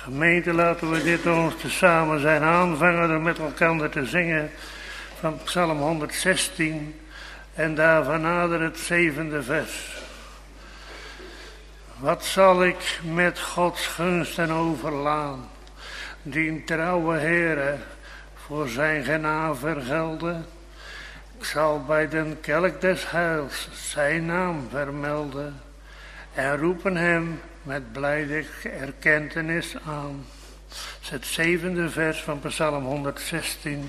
Gemeente, laten we dit ons tezamen zijn aanvangen door met elkaar te zingen van Psalm 116 en daarvan nader het 7e vers. Wat zal ik met Gods gunsten overlaan, die trouwe Heere voor zijn genade vergelden? Ik zal bij den kelk des heils zijn naam vermelden en roepen hem met blijde erkentenis aan. Het 7e vers van Psalm 116.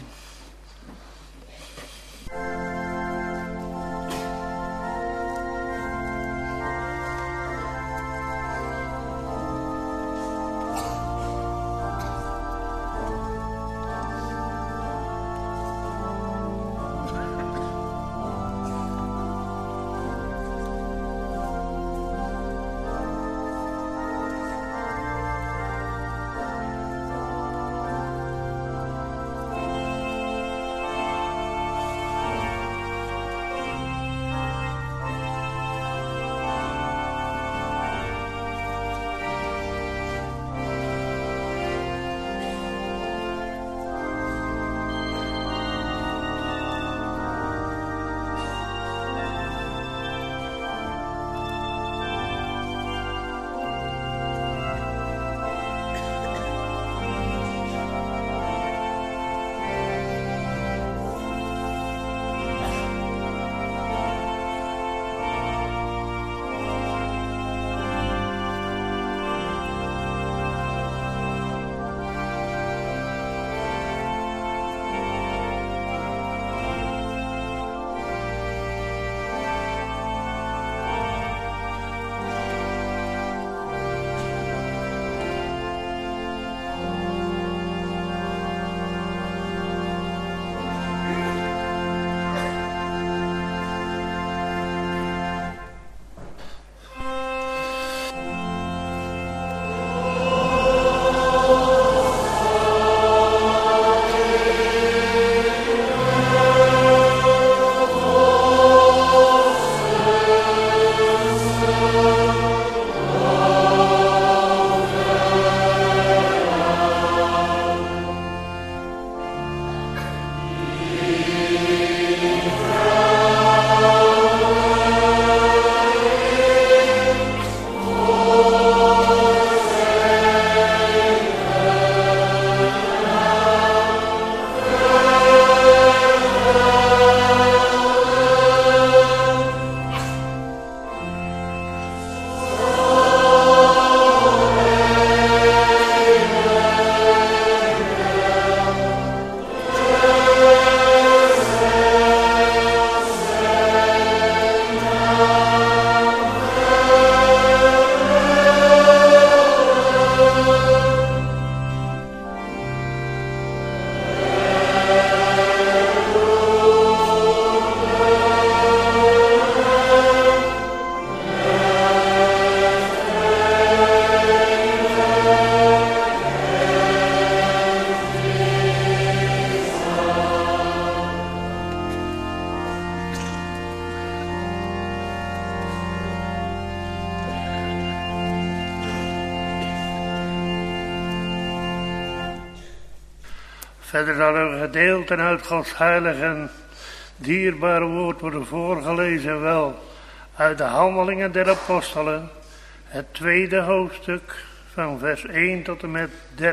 Verder zal een gedeelte uit Gods heilige en dierbare woord worden voorgelezen, wel uit de Handelingen der Apostelen, het 2e hoofdstuk van vers 1 tot en met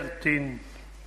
13.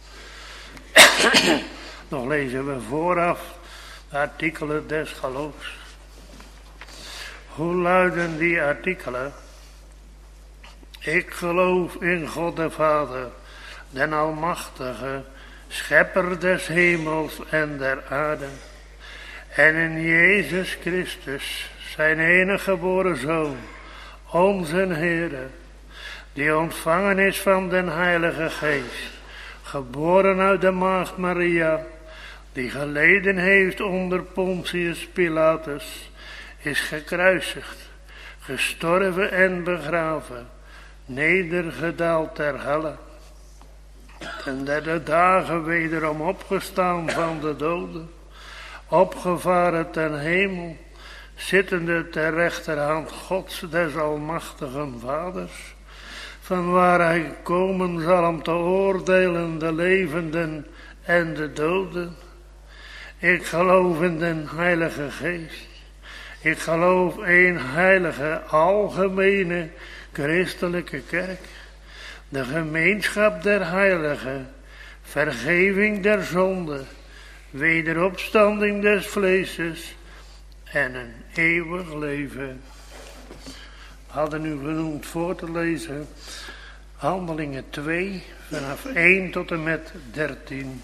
Nog lezen we vooraf de artikelen des geloofs. Hoe luiden die artikelen? Ik geloof in God de Vader, den Almachtige, Schepper des hemels en der aarde, en in Jezus Christus, zijn enige geboren Zoon, onze Heere, die ontvangen is van den Heilige Geest, geboren uit de maagd Maria, die geleden heeft onder Pontius Pilatus, is gekruisigd, gestorven en begraven, nedergedaald ter helle, ten derde dagen wederom opgestaan van de doden, opgevaren ten hemel, zittende ter rechterhand Gods des almachtigen Vaders, van waar hij komen zal om te oordelen de levenden en de doden. Ik geloof in den Heilige Geest. Ik geloof in heilige, algemene, christelijke kerk. De gemeenschap der heiligen, vergeving der zonde, wederopstanding des vleeses en een eeuwig leven. We hadden u genoemd voor te lezen Handelingen 2 vanaf 1 tot en met 13.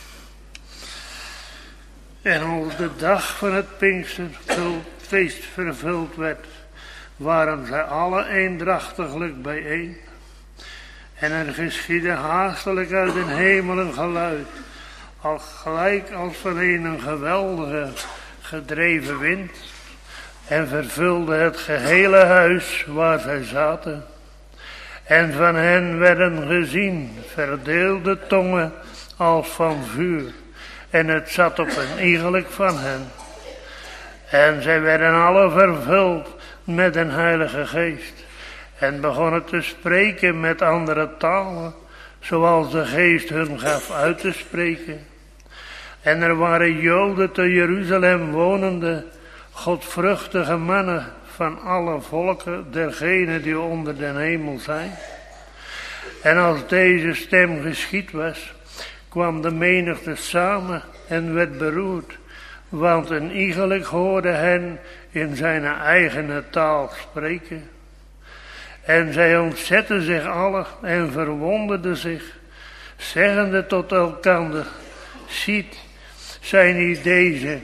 En als de dag van het Pinksterfeest vervuld werd, waren zij alle eendrachtiglijk bijeen. En er geschiedde haastelijk uit den hemel een geluid, al gelijk als van een geweldige gedreven wind, en vervulde het gehele huis waar zij zaten. En van hen werden gezien verdeelde tongen als van vuur, en het zat op een iegelijk van hen. En zij werden alle vervuld met een Heilige Geest, en begonnen te spreken met andere talen, zoals de Geest hun gaf uit te spreken. En er waren Joden te Jeruzalem wonende, godvruchtige mannen van alle volken dergenen die onder den hemel zijn. En als deze stem geschied was, kwam de menigte samen en werd beroerd, want een iegelijk hoorde hen in zijn eigen taal spreken. En zij ontzetten zich allen en verwonderden zich, zeggende tot elkander: ziet, zijn niet deze,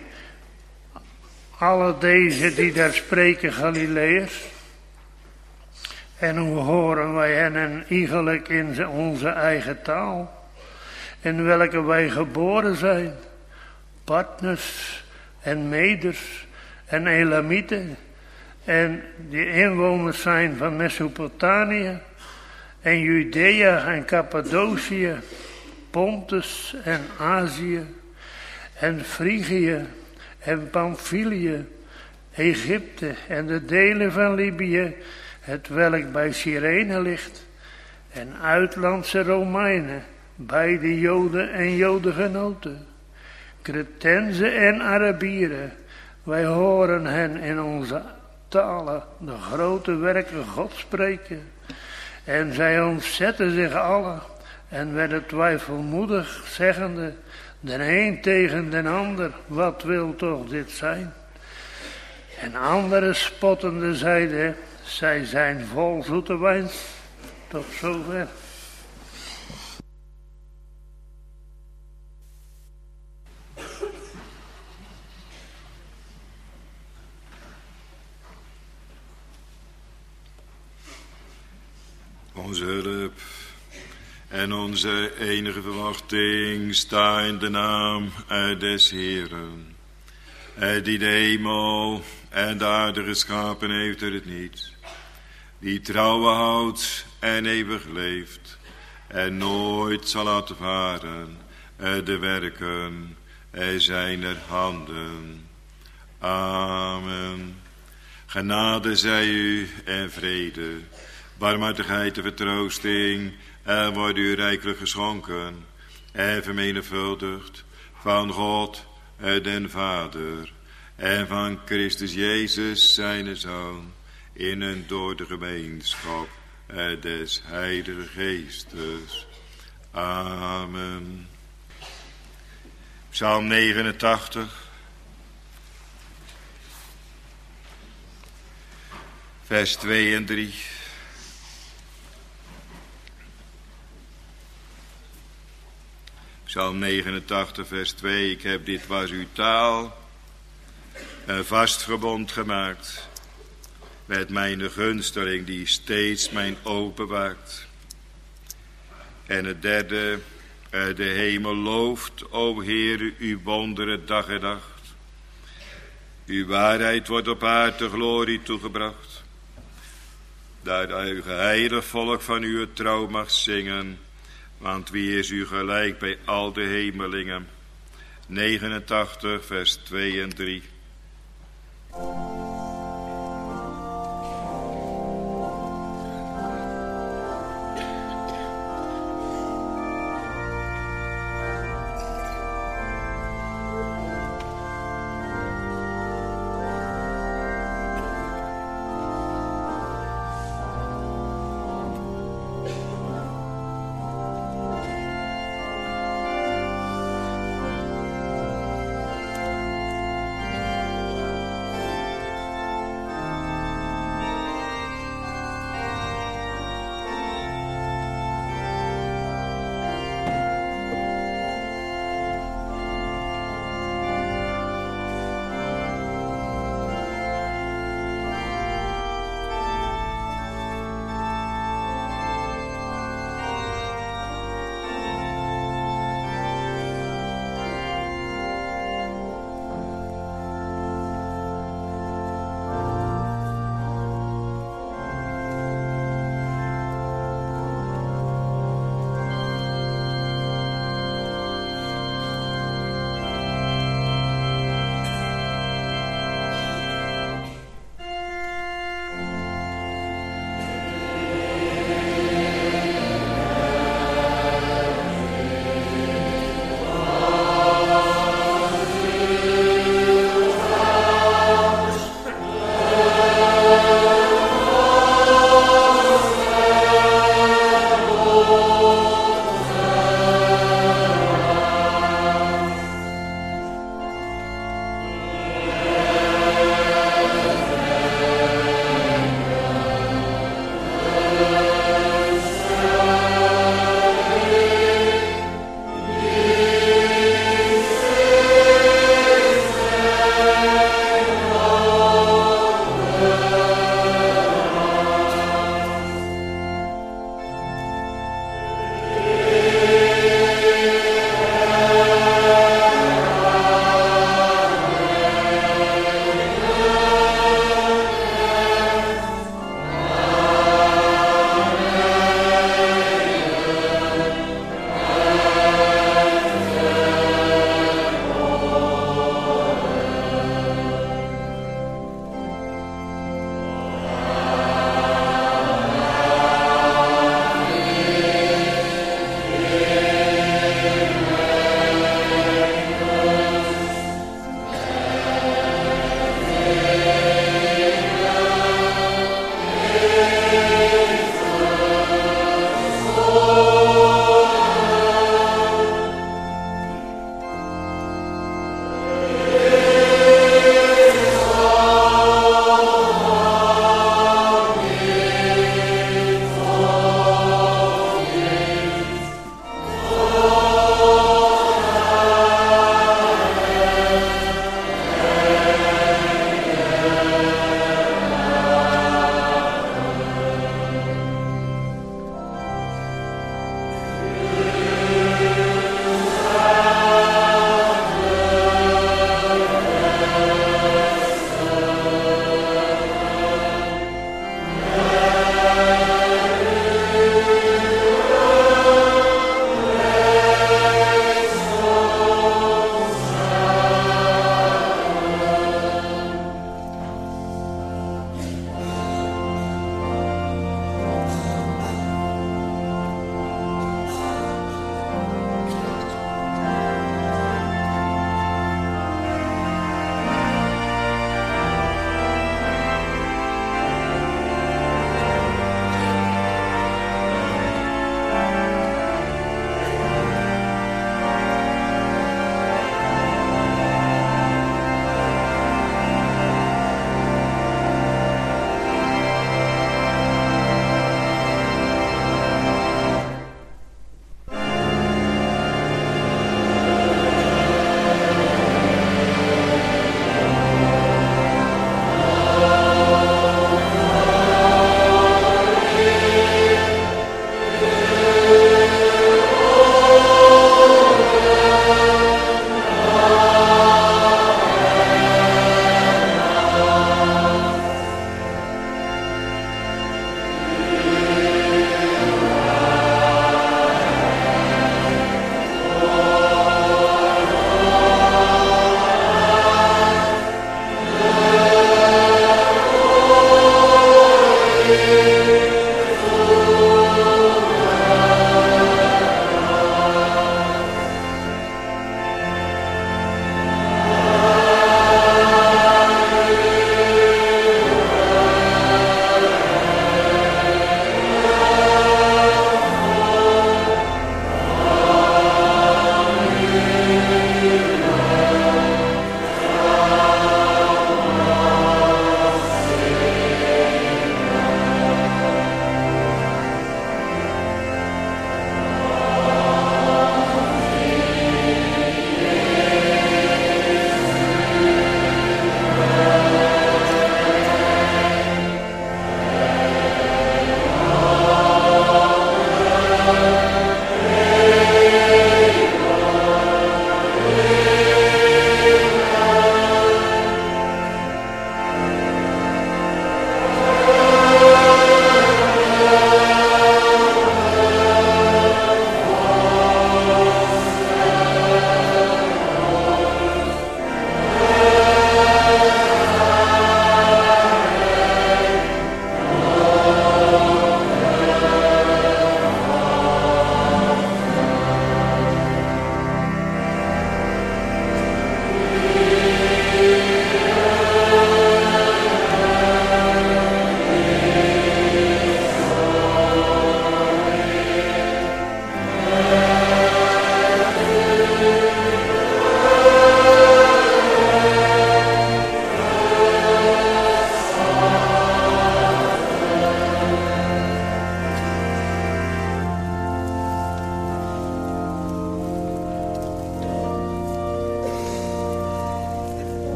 alle deze die daar spreken Galileërs? En hoe horen wij hen iegelijk in onze eigen taal, in welke wij geboren zijn, Partners en Meders en Elamieten, en die inwoners zijn van Mesopotamië en Judea en Cappadocië, Pontus en Azië en Frigië en Pamphylië, Egypte en de delen van Libië, het welk bij Cyrene ligt, en uitlandse Romeinen, beide Joden en Jodengenoten, Cretenzen en Arabieren. Wij horen hen in onze talen de grote werken God spreken. En zij ontzetten zich allen en werden twijfelmoedig, zeggende, de een tegen den ander: wat wil toch dit zijn? En anderen spottende zeiden: zij zijn vol zoete wijn. Tot zover. Onze hulp en onze enige verwachting sta in de naam des Heeren, die de hemel en de aarde geschapen heeft door het niet, die trouwen houdt en eeuwig leeft en nooit zal laten varen de werken zijner handen. Amen. Genade zij u en vrede, barmhartigheid en vertroosting worden u rijkelijk geschonken en vermenigvuldigd van God den Vader en van Christus Jezus zijn Zoon, in en door de gemeenschap des Heilige Geestes. Amen. Psalm 89, vers 2 en 3. Psalm 89, vers 2. Ik heb dit was uw taal, een vast verbond gemaakt met mijn gunsteling die steeds mijn oog bewaakt. En het derde, de hemel looft, o Heer, uw wonderen dag en nacht. Uw waarheid wordt op aarde glorie toegebracht. Dat uw heilig volk van uw trouw mag zingen. Want wie is u gelijk bij al de hemelingen? 89, vers 2 en 3.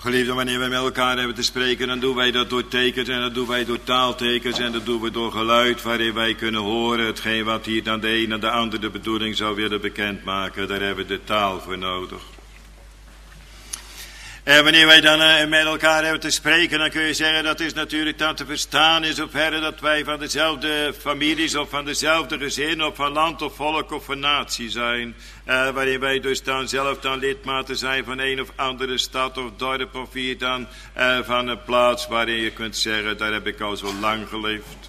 Geliefde, wanneer wij met elkaar hebben te spreken, dan doen wij dat door tekens en dat doen wij door taaltekens en dat doen we door geluid waarin wij kunnen horen hetgeen wat hier dan de een en de ander de bedoeling zou willen bekendmaken. Daar hebben we de taal voor nodig. En wanneer wij dan met elkaar hebben te spreken, dan kun je zeggen dat is natuurlijk dan te verstaan in zoverre dat wij van dezelfde families of van dezelfde gezin of van land of volk of van natie zijn. Waarin wij dus dan zelf dan lidmaten zijn van een of andere stad of dorp of hier dan van een plaats waarin je kunt zeggen, daar heb ik al zo lang geleefd.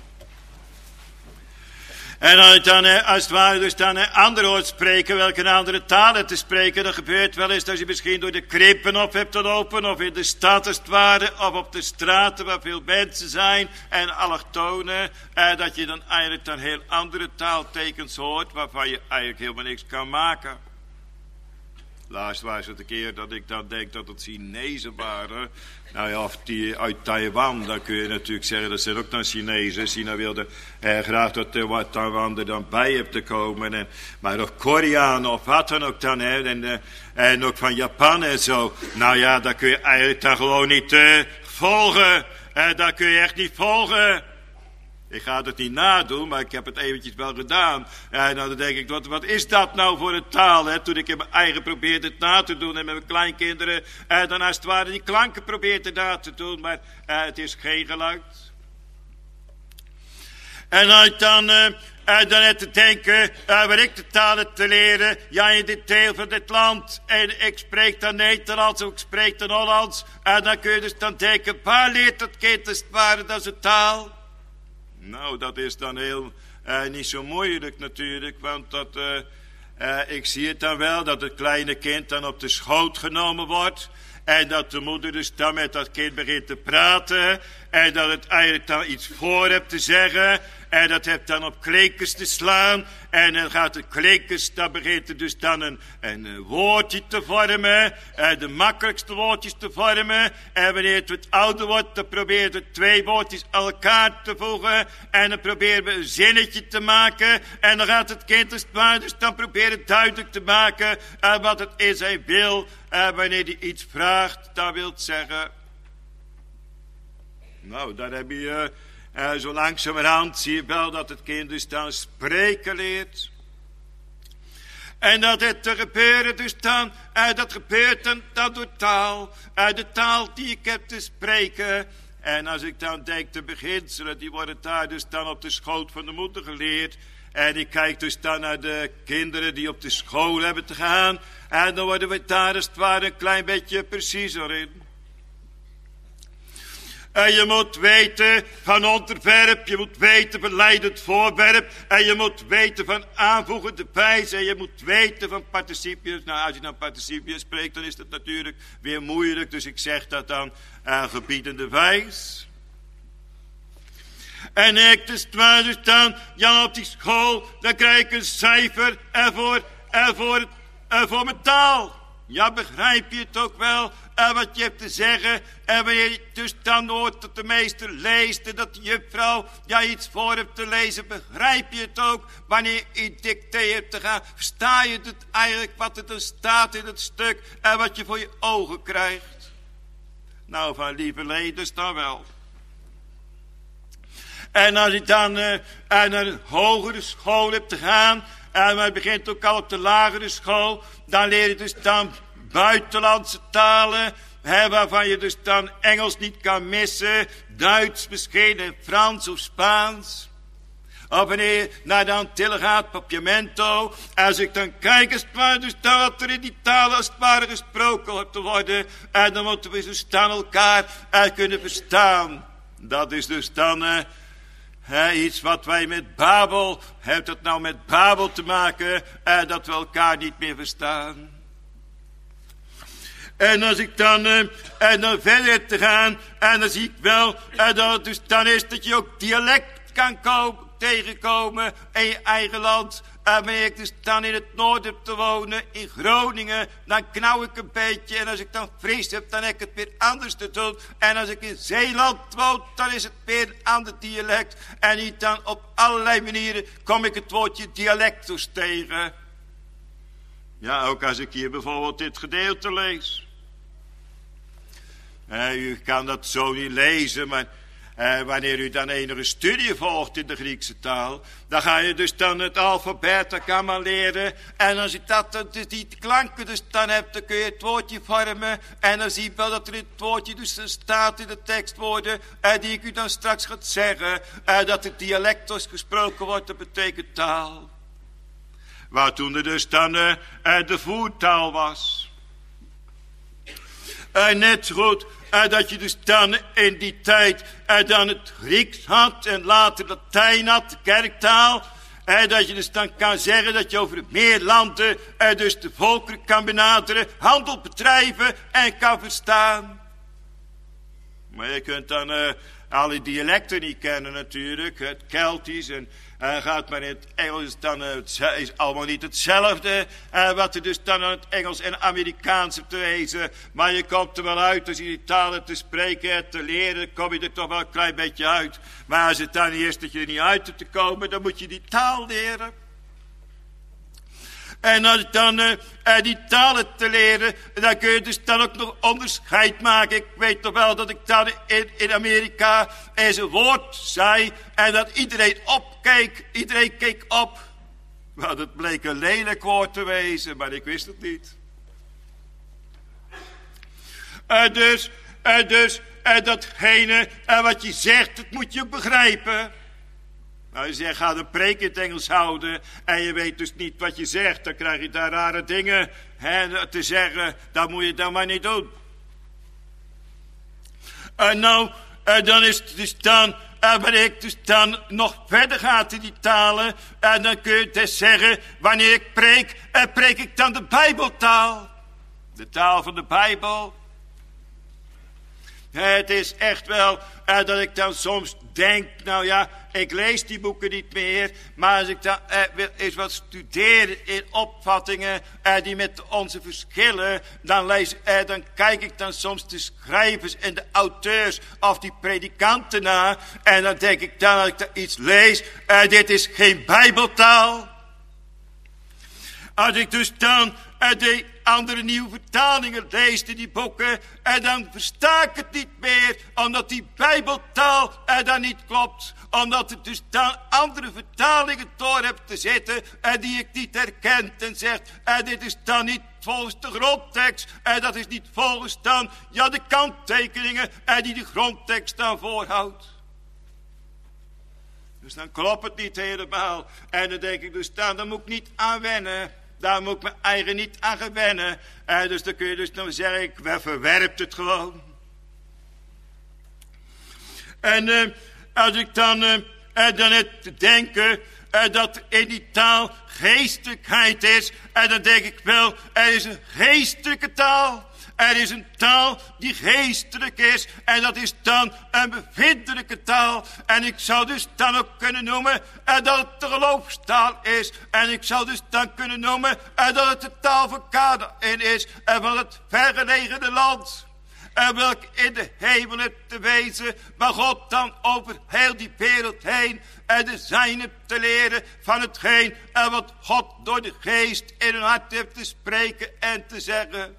En als je dan als het ware dus dan anderen hoort spreken, welke andere talen te spreken, dan gebeurt wel eens dat je misschien door de krippen op hebt te lopen, of in de stad als het ware, of op de straten waar veel mensen zijn en allochtonen, dat je dan eigenlijk dan heel andere taaltekens hoort, waarvan je eigenlijk helemaal niks kan maken. Laatst was het een keer dat ik dan denk dat het Chinezen waren. Nou ja, of die uit Taiwan, dan kun je natuurlijk zeggen, dat zijn ook dan Chinezen. China wilde graag dat Taiwan er dan bij hebt te komen. Maar ook Koreanen of wat dan ook dan. En ook van Japan en zo. Nou ja, dat kun je eigenlijk dan gewoon niet volgen. Dat kun je echt niet volgen. Ik ga het niet nadoen, maar ik heb het eventjes wel gedaan. En dan denk ik, wat is dat nou voor een taal? Hè? Toen ik in mijn eigen probeerde het na te doen en met mijn kleinkinderen, dan als het ware die klanken probeerde na te doen, maar het is geen geluid. En als ik dan net te denken, waar ik de talen te leren, ja in dit deel van dit land, en ik spreek dan Nederlands of ik spreek dan Hollands, en dan kun je dus dan denken, waar leert dat kind als het ware dat zijn taal? Nou, dat is dan heel niet zo moeilijk natuurlijk, want ik zie het dan wel, dat het kleine kind dan op de schoot genomen wordt. En dat de moeder dus dan met dat kind begint te praten. En dat het eigenlijk dan iets voor hebt te zeggen. En dat hebt dan op klinkers te slaan. En dan gaat de klinkers, dan begint er dus dan een woordje te vormen. De makkelijkste woordjes te vormen. En wanneer het wat ouder wordt, dan proberen we 2 woordjes aan elkaar te voegen. En dan proberen we een zinnetje te maken. En dan gaat het kind als het ware dus dan proberen duidelijk te maken wat het is hij wil. Wanneer hij iets vraagt, dat wil zeggen. Nou, daar heb je zo langzamerhand zie je wel dat het kind dus dan spreken leert. En dat het te gebeuren dus dan, dat gebeurt dan door taal. De taal die ik heb te spreken. En als ik dan denk, de beginselen, die worden daar dus dan op de schoot van de moeder geleerd. En ik kijk dus dan naar de kinderen die op de school hebben te gaan. En dan worden we daar als het ware een klein beetje preciezer in. En je moet weten van onderwerp, je moet weten van leidend voorwerp. En je moet weten van aanvoegende wijze. En je moet weten van participiums. Nou, als je dan participiums spreekt, dan is dat natuurlijk weer moeilijk. Dus ik zeg dat dan gebiedende wijs. En ik dus dan, ja op die school, dan krijg ik een cijfer voor mijn taal. Ja, begrijp je het ook wel, wat je hebt te zeggen. En wanneer je dus dan hoort dat de meester leest en dat de juffrouw ja iets voor hebt te lezen, begrijp je het ook. Wanneer je dicté hebt te gaan, versta je het eigenlijk wat er dan staat in het stuk en wat je voor je ogen krijgt. Nou, van lieve leden dan wel. En als je dan naar een hogere school hebt te gaan, en het begint ook al op de lagere school, dan leer je dus dan buitenlandse talen, waarvan je dus dan Engels niet kan missen, Duits misschien en Frans of Spaans. Of wanneer je naar de Antillen gaat, Papiamento, als ik dan kijk als het ware, dus dan wat er in die talen als het ware gesproken wordt te worden, en dan moeten we dus dan elkaar kunnen verstaan. Dat is dus dan iets wat wij met Babel, heeft dat nou met Babel te maken, dat we elkaar niet meer verstaan. En als ik dan verder heb te gaan, en dan zie ik wel, dat het dus dan is dat je ook dialect kan tegenkomen in je eigen land. Wanneer ik dus dan in het noorden heb te wonen, in Groningen, dan knauw ik een beetje. En als ik dan Fries heb, dan heb ik het weer anders te doen. En als ik in Zeeland woon, dan is het weer een ander dialect. En niet dan op allerlei manieren kom ik het woordje dialectus tegen. Ja, ook als ik hier bijvoorbeeld dit gedeelte lees. U kan dat zo niet lezen, maar wanneer u dan enige studie volgt in de Griekse taal, dan ga je dus dan het alfabet, dat kan maar leren. En als je dus die klanken dus dan hebt, dan kun je het woordje vormen. En dan zie je wel dat er het woordje dus staat in de tekstwoorden, die ik u dan straks ga zeggen. Dat het dialectos gesproken wordt, dat betekent taal. Waar toen er dus dan de voertaal was. Net zo goed dat je dus dan in die tijd dan het Grieks had en later Latijn had, de kerktaal. Dat je dus dan kan zeggen dat je over meer landen dus de volkeren kan benaderen, handel bedrijven en kan verstaan. Maar je kunt dan alle dialecten niet kennen natuurlijk, het Keltisch en gaat maar in het Engels dan, is allemaal niet hetzelfde wat er dus dan aan het Engels en Amerikaans te wezen. Maar je komt er wel uit als je die talen te spreken en te leren, kom je er toch wel een klein beetje uit. Maar als het dan eerst dat je er niet uit hebt te komen, dan moet je die taal leren. En als dan die talen te leren, dan kun je dus dan ook nog onderscheid maken. Ik weet nog wel dat ik dan in Amerika eens een woord zei en dat iedereen opkeek. Iedereen keek op. Maar het bleek een lelijk woord te wezen, maar ik wist het niet. Dus datgene wat je zegt, dat moet je ook begrijpen. Nou, je zegt, ga een preek in het Engels houden en je weet dus niet wat je zegt. Dan krijg je daar rare dingen te zeggen. Dat moet je dan maar niet doen. Dan is het dus dan, wanneer ik dus dan nog verder ga in die talen. En dan kun je dus zeggen, wanneer ik preek, preek ik dan de Bijbeltaal. De taal van de Bijbel. Het is echt wel dat ik dan soms denk, nou ja, ik lees die boeken niet meer. Maar als ik dan wil eens wat studeren in opvattingen die met onze verschillen. Dan kijk ik dan soms de schrijvers en de auteurs of die predikanten na. En dan denk ik dan, als ik dan iets lees, dit is geen Bijbeltaal. Als ik dus dan de andere nieuwe vertalingen lees in die boeken, en dan versta ik het niet meer, omdat die Bijbeltaal dan niet klopt. Omdat er dus dan andere vertalingen door hebt te zitten, die ik niet herken en zegt, dit is dan niet volgens de grondtekst, dat is niet volgens dan, ja, de kanttekeningen die de grondtekst dan voorhoudt. Dus dan klopt het niet helemaal. En dan denk ik dus dan moet ik niet aan wennen. Daar moet ik mijn eigen niet aan gewennen. Dus dan kun je dus dan zeggen, ik verwerp het gewoon. En als ik dan heb te denken dat in die taal geestelijkheid is. En dan denk ik wel, er is een geestelijke taal. Er is een taal die geestelijk is. En dat is dan een bevindelijke taal. En ik zou dus dan ook kunnen noemen dat het de geloofstaal is. En ik zou dus dan kunnen noemen dat het de taal van Kanaän is. En van het vergelegen land. En welk in de hemelen te wezen. Maar God dan over heel die wereld heen. En de zijne te leren van hetgeen. En wat God door de geest in hun hart heeft te spreken en te zeggen.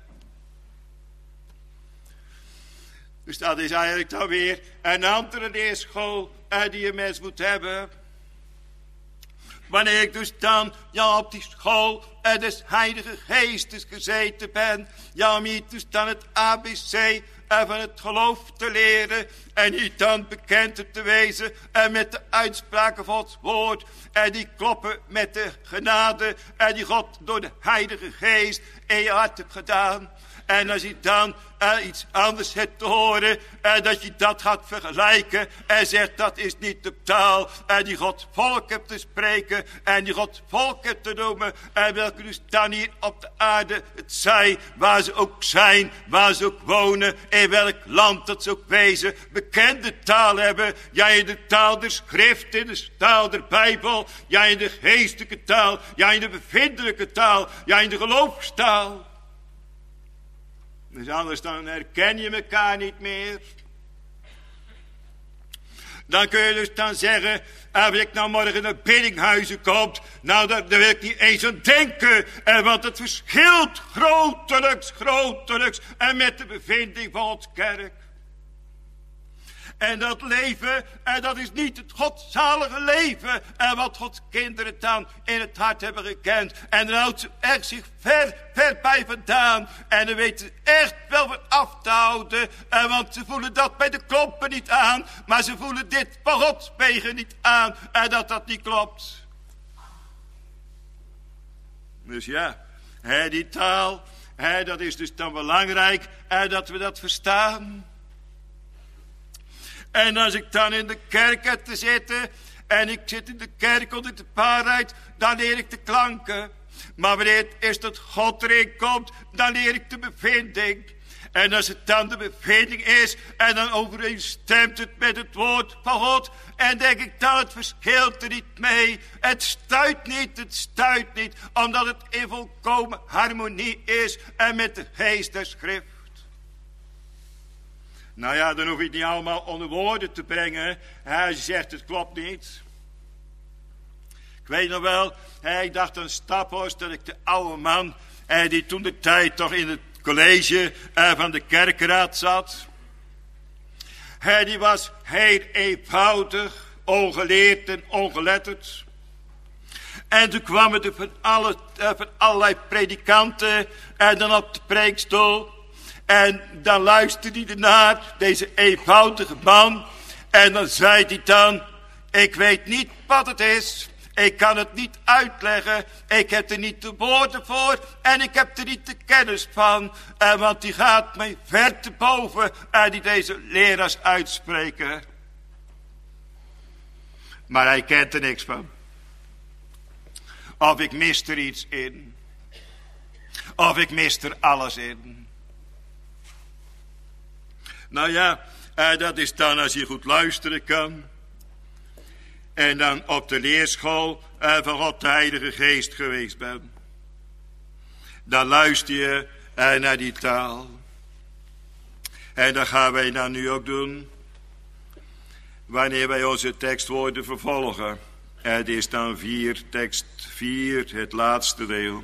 Dus dat is eigenlijk dan weer een andere leerschool die een mens moet hebben. Wanneer ik dus dan op die school des Heilige Geestes gezeten ben. Ja, om hier dus dan het ABC van het geloof te leren. En niet dan bekend te wezen met de uitspraken van het woord. En die kloppen met de genade die God door de Heilige Geest in je hart hebt gedaan. En als je dan iets anders hebt te horen, dat je dat gaat vergelijken en zegt dat is niet de taal die God volk hebt te spreken en die God volk hebt te noemen en welke dus dan hier op de aarde het zij, waar ze ook zijn, waar ze ook wonen, in welk land dat ze ook wezen, bekende taal hebben, jij in de taal der schrift, in de taal der Bijbel, jij in de geestelijke taal, jij in de bevindelijke taal, jij in de geloofstaal. Dus anders dan herken je elkaar niet meer. Dan kun je dus dan zeggen Als ik nou morgen naar Biddinghuizen komt, nou daar wil ik niet eens aan denken. Want het verschilt grotelijks en met de bevinding van Gods kerk. En dat leven, en dat is niet het godzalige leven. En wat Gods kinderen dan in het hart hebben gekend. En dan houdt ze echt zich ver bij vandaan. En dan weten ze echt wel wat af te houden. Want ze voelen dat bij de klompen niet aan. Maar ze voelen dit van Gods wegen niet aan. En dat niet klopt. Dus ja, die taal, dat is dus dan belangrijk. Dat we dat verstaan. En als ik dan in de kerk heb te zitten, en ik zit in de kerk onder de paarheid, dan leer ik de klanken. Maar wanneer het is dat God erin komt, dan leer ik de bevinding. En als het dan de bevinding is, en dan overeenstemt het met het woord van God, en denk ik dan, het verschilt er niet mee. Het stuit niet, omdat het in volkomen harmonie is, en met de geest der schrift. Nou ja, dan hoef je het niet allemaal onder woorden te brengen. Als je zegt, het klopt niet. Ik weet nog wel, ik dacht aan Staphorst, dat ik de oude man, die toen de tijd toch in het college van de kerkenraad zat. Die was heel eenvoudig, ongeleerd en ongeletterd. En toen kwamen er van allerlei predikanten en dan op de preekstoel. En dan luisterde hij ernaar, deze eenvoudige man. En dan zei hij dan, ik weet niet wat het is. Ik kan het niet uitleggen. Ik heb er niet de woorden voor. En ik heb er niet de kennis van. Want die gaat mij ver te boven. En die deze leraars uitspreken. Maar hij kent er niks van. Of ik mis er iets in. Of ik mis er alles in. Nou ja, dat is dan als je goed luisteren kan. En dan op de leerschool van God de Heilige Geest geweest bent. Dan luister je naar die taal. En dat gaan wij dan nu ook doen. Wanneer wij onze tekstwoorden vervolgen. Het is dan tekst 4, het laatste deel.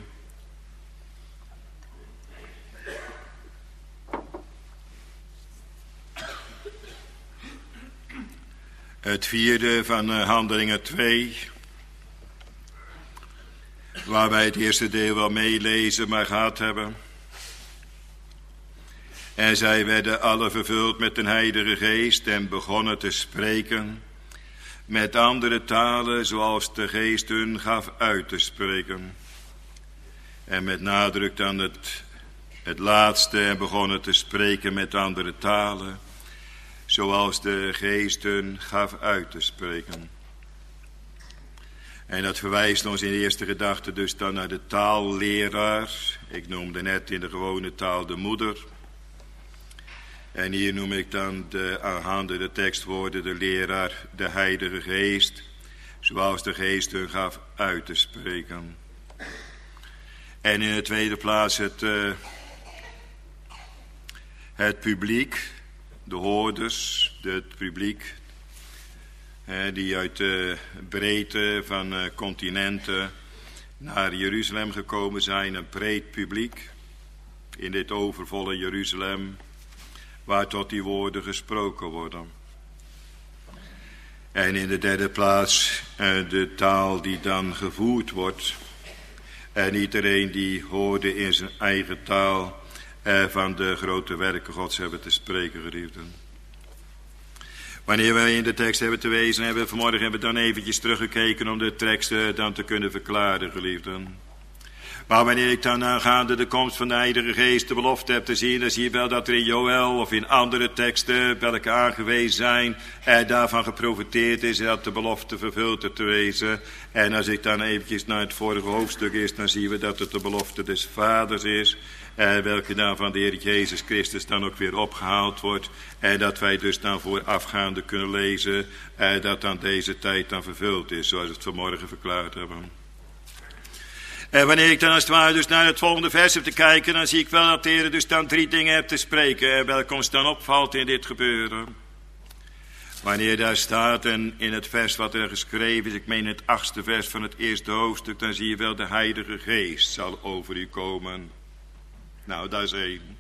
Het 4e van Handelingen 2. Waar wij het eerste deel wel meelezen, maar gehad hebben. En zij werden alle vervuld met de Heilige Geest en begonnen te spreken met andere talen zoals de Geest hun gaf uit te spreken. En met nadruk dan het laatste en begonnen te spreken met andere talen zoals de Geest hun gaf uit te spreken. En dat verwijst ons in de eerste gedachte dus dan naar de taalleraar. Ik noemde net in de gewone taal de moeder. En hier noem ik dan aangaande de tekstwoorden de leraar, de Heilige Geest, zoals de Geest hun gaf uit te spreken. En in de tweede plaats het publiek, de hoorders, het publiek, die uit de breedte van continenten naar Jeruzalem gekomen zijn. Een breed publiek in dit overvolle Jeruzalem, waar tot die woorden gesproken worden. En in de derde plaats de taal die dan gevoerd wordt. En iedereen die hoorde in zijn eigen taal van de grote werken Gods hebben te spreken, geliefden. Wanneer wij in de tekst hebben te wezen hebben, vanmorgen hebben we dan eventjes teruggekeken om de tekst dan te kunnen verklaren, geliefden. Maar wanneer ik dan aangaande de komst van de Heilige Geest de belofte heb te zien, dan zie je wel dat er in Joël of in andere teksten, welke aangewezen zijn, daarvan geprofeteerd is dat de belofte vervuld is te wezen. En als ik dan eventjes naar het vorige hoofdstuk is, dan zien we dat het de belofte des Vaders is, welke dan van de Heer Jezus Christus dan ook weer opgehaald wordt. En dat wij dus dan voorafgaande kunnen lezen, dat dan deze tijd dan vervuld is, zoals we het vanmorgen verklaard hebben. En wanneer ik dan als het ware dus naar het volgende vers heb te kijken, dan zie ik wel dat de Heer dus dan 3 dingen heeft te spreken, welke ons dan opvalt in dit gebeuren. Wanneer daar staat en in het vers wat er geschreven is, ik meen het 8e vers van het eerste hoofdstuk, dan zie je wel de Heilige Geest zal over u komen. Nou, dat is één.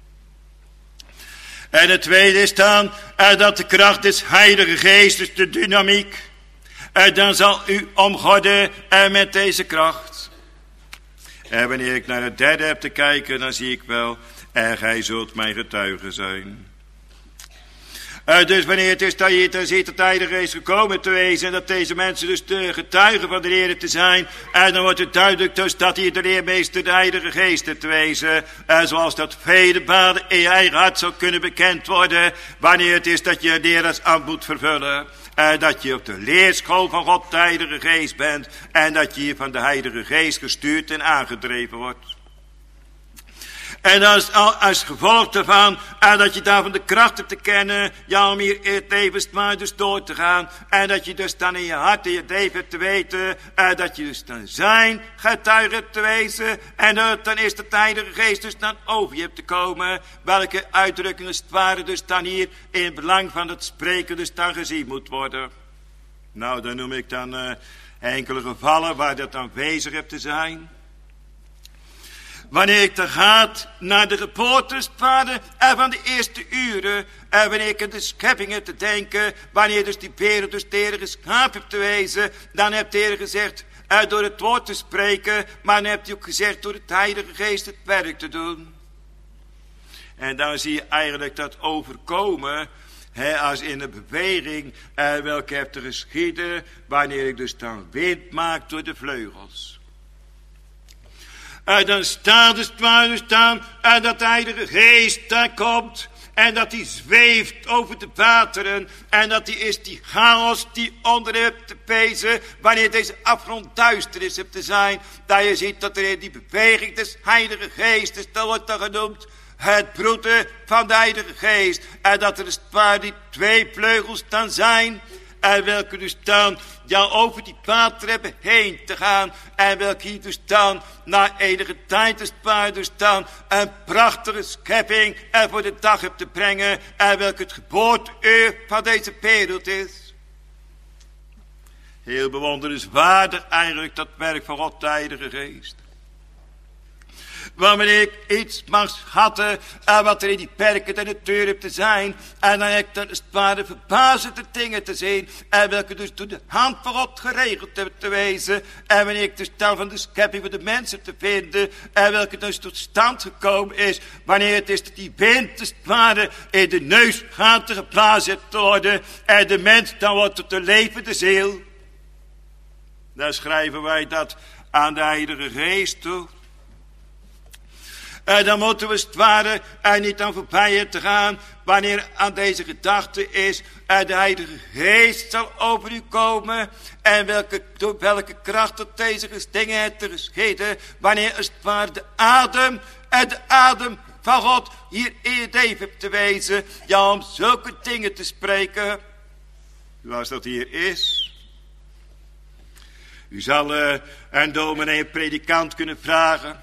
En het tweede is dan dat de kracht des Heilige Geestes, de dynamiek, dan zal u omgorden met deze kracht. En wanneer ik naar het derde heb te kijken, dan zie ik wel, gij zult mijn getuige zijn. Dus wanneer het is dat je dan ziet dat de Heilige Geest gekomen te wezen en dat deze mensen dus de getuigen van de Heer te zijn, en dan wordt het duidelijk dus dat hier de leermeester de Heilige Geest te wezen, zoals dat vele baden in je eigen hart zou kunnen bekend worden, wanneer het is dat je een leraarsambt moet vervullen, dat je op de leerschool van God de Heilige Geest bent en dat je hier van de Heilige Geest gestuurd en aangedreven wordt. En als gevolg daarvan, dat je daarvan de kracht hebt te kennen, ja, om hier het levensmaar dus door te gaan. En dat je dus dan in je hart en je leven hebt te weten, dat je dus dan zijn getuige hebt te wezen. En dan is de Heilige Geest dus dan over je hebt te komen. Welke uitdrukkingen het ware dus dan hier in het belang van het spreken dus dan gezien moet worden. Nou, dan noem ik dan enkele gevallen waar dat aanwezig hebt te zijn. Wanneer ik dan gaat naar de geboortespaden van de eerste uren. En wanneer ik aan de scheppingen te denken. Wanneer dus die wereld dus de Heer geschapen hebt te wezen. Dan hebt de Heer gezegd door het woord te spreken. Maar dan hebt hij ook gezegd door het Heilige Geest het werk te doen. En dan zie je eigenlijk dat overkomen. Als in de beweging welke hebt te geschieden. Wanneer ik dus dan wind maak door de vleugels. Dan staat het waar staan dat de Heilige Geest daar komt en dat hij zweeft over de wateren en dat hij is die chaos die onder hebt te pezen wanneer deze afgrond duisternis hebt te zijn, dat je ziet dat er in die beweging des Heilige Geestes, dat wordt dan genoemd het broeden van de Heilige Geest en dat er dus waar die twee vleugels dan zijn. En welke dus dan ja, over die water hebben heen te gaan. En welke hier dus dan na enige tijd dus dan een prachtige schepping en voor de dag hebt te brengen. En welke het geboorteuur van deze wereld is. Heel bewonderenswaardig eigenlijk dat werk van God de Heilige Geest. Wanneer ik iets mag schatten wat er in die perken en de deur hebt te zijn. En dan heb ik dan het ware verbazende dingen te zien. En welke dus door de hand van God geregeld hebben te wezen. En wanneer ik dus dan van de schepping van de mensen te vinden. En welke dus tot stand gekomen is. Wanneer het is dat die wind het ware in de neusgaten geblazen te worden. En de mens dan wordt tot de levende ziel. Dan schrijven wij dat aan de Heilige Geest toe. Dan moeten we het ware niet aan voorbij te gaan. Wanneer aan deze gedachte is. De Heilige Geest zal over u komen. En door welke kracht dat deze dingen heeft te geschieden. Wanneer het ware de adem van God hier in je leven hebt te wezen. Ja, om zulke dingen te spreken. Zoals dat hier is. U zal een dominee, een predikant kunnen vragen.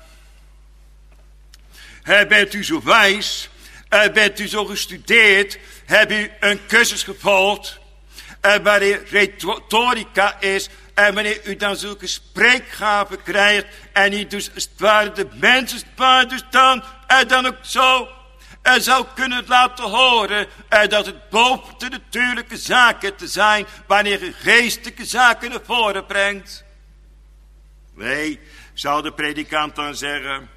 Bent u zo wijs? Bent u zo gestudeerd? Heb u een cursus gevolgd? Wanneer retorica is. En wanneer u dan zulke spreekgaven krijgt. En u dus het ware de mensen dus dan. En dan ook zo. Zou kunnen laten horen. Dat het boven de natuurlijke zaken te zijn. Wanneer u geestelijke zaken naar voren brengt. Nee, zou de predikant dan zeggen.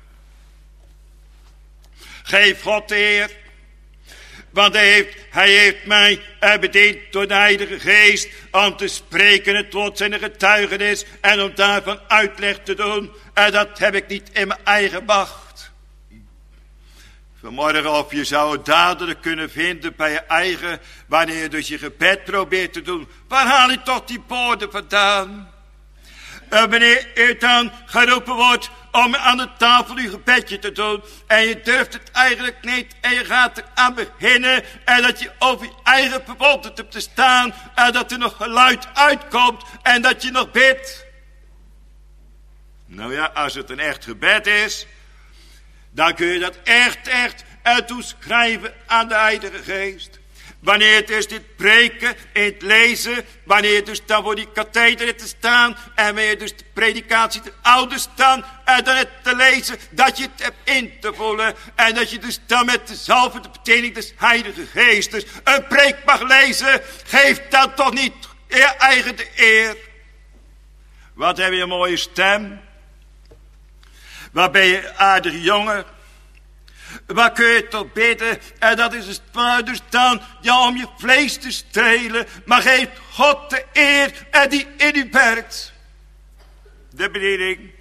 Geef God de Heer. Want hij heeft mij bediend door de Heilige Geest. Om te spreken het woord zijn getuigenis. En om daarvan uitleg te doen. En dat heb ik niet in mijn eigen macht. Vanmorgen of je zou het dadelijk kunnen vinden bij je eigen. Wanneer je dus je gebed probeert te doen. Waar haal je toch die woorden vandaan? Wanneer u dan geroepen wordt om aan de tafel uw gebedje te doen. En je durft het eigenlijk niet. En je gaat er aan beginnen. En dat je over je eigen verwonderd hebt te staan. En dat er nog geluid uitkomt. En dat je nog bidt. Nou ja, als het een echt gebed is. Dan kun je dat echt toeschrijven aan de Heilige Geest. Wanneer dus dit preken, in het lezen, wanneer dus dan voor die katheder te staan en wanneer dus de predikatie te ouder staan en dan het te lezen, dat je het hebt in te voelen en dat je dus dan met de zalvende de bediening des Heilige Geestes een preek mag lezen, geeft dat toch niet je eigen de eer. Wat heb je een mooie stem. Wat ben je aardige jongen. Wat kun je toch bidden? En dat is het dus dan, ja, om je vlees te strelen. Maar geeft God de eer en die in u werkt. De bediening.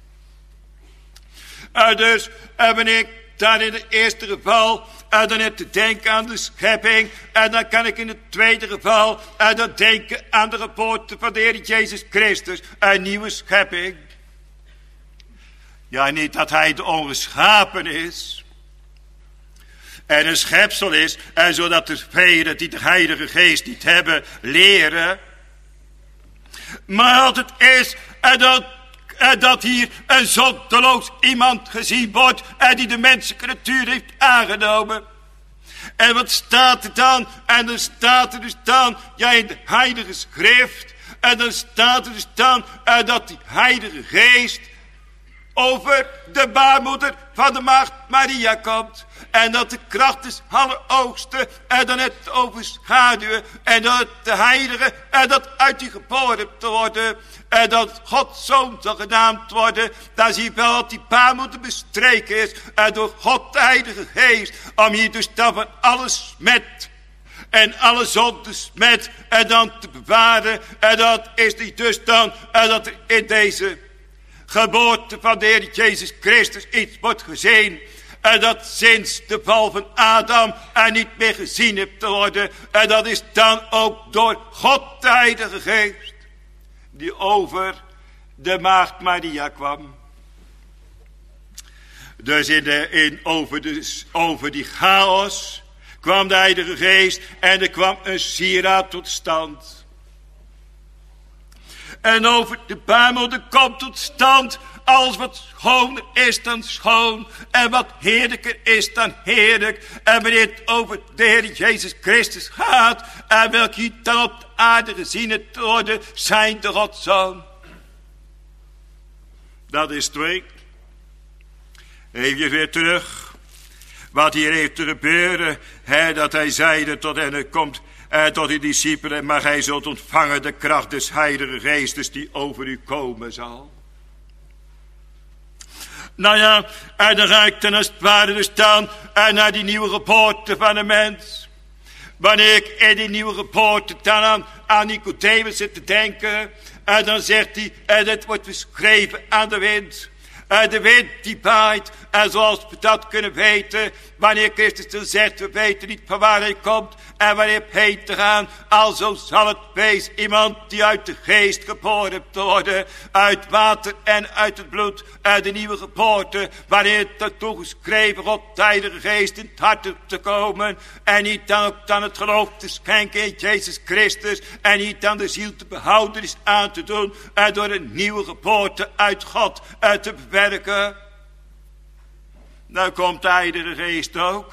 Dus ben ik dan in het eerste geval en dan heb te denken aan de schepping. En dan kan ik in het tweede geval en dan denken aan de geboorte van de Heer Jezus Christus. Een nieuwe schepping. Ja, niet dat hij de ongeschapen is. En een schepsel is. En zodat de velen die de Heilige Geest niet hebben leren. Maar dat het is en dat hier een zondeloos iemand gezien wordt. En die de menselijke natuur heeft aangenomen. En wat staat er dan? En dan staat er dus dan. Ja, in de Heilige Schrift. En dan staat er dus dan. Dat die Heilige Geest over de baarmoeder van de maagd Maria komt. En dat de kracht is alleroogste. En dan het overschaduwen. En dat de heilige. En dat uit die geboren te worden. En dat Gods zoon zal genaamd worden. Dan zie je wel dat die baarmoeder bestreken is. En door God de Heilige Geest. Om hier dus dan van alles smet. En alle zonde smet. En dan te bewaren. En dat is niet dus dan. En dat er in deze geboorte van de Heer Jezus Christus iets wordt gezien. En dat sinds de val van Adam en niet meer gezien hebt te worden. En dat is dan ook door God de Heilige Geest. Die over de maagd Maria kwam. Dus over die chaos kwam de Heilige Geest. En er kwam een sieraad tot stand. En over de baarmoeder komt tot stand. Alles wat schoner is dan schoon. En wat heerlijker is dan heerlijk. En wanneer het over de Heer Jezus Christus gaat. En welk hier dan op de aarde gezien het worden. Zijn de Godszoon. Dat is 2. Even weer terug. Wat hier heeft te gebeuren. Dat hij zeide tot hen er komt. Tot die discipelen. Maar gij zult ontvangen de kracht des Heilige Geestes. Die over u komen zal. Nou ja, en dan ga ik dan als het ware dus staan naar die nieuwe geboorte van de mens. Wanneer ik in die nieuwe geboorte dan aan Nicodemus zit te denken. En dan zegt hij, en het wordt beschreven aan de wind. De wind die waait. En zoals we dat kunnen weten. Wanneer Christus dan zegt, we weten niet van waar hij komt. En wanneer heen te gaan. Alzo zal het wezen. Iemand die uit de geest geboren te worden. Uit water en uit het bloed. De nieuwe geboorte. Wanneer het daartoe geschreven God de Heilige Geest in het hart te komen. En niet dan ook dan het geloof te schenken in Jezus Christus. En niet dan de ziel te behouden is aan te doen. En door een nieuwe geboorte uit God te bewerken. Nou komt de Heilige Geest ook.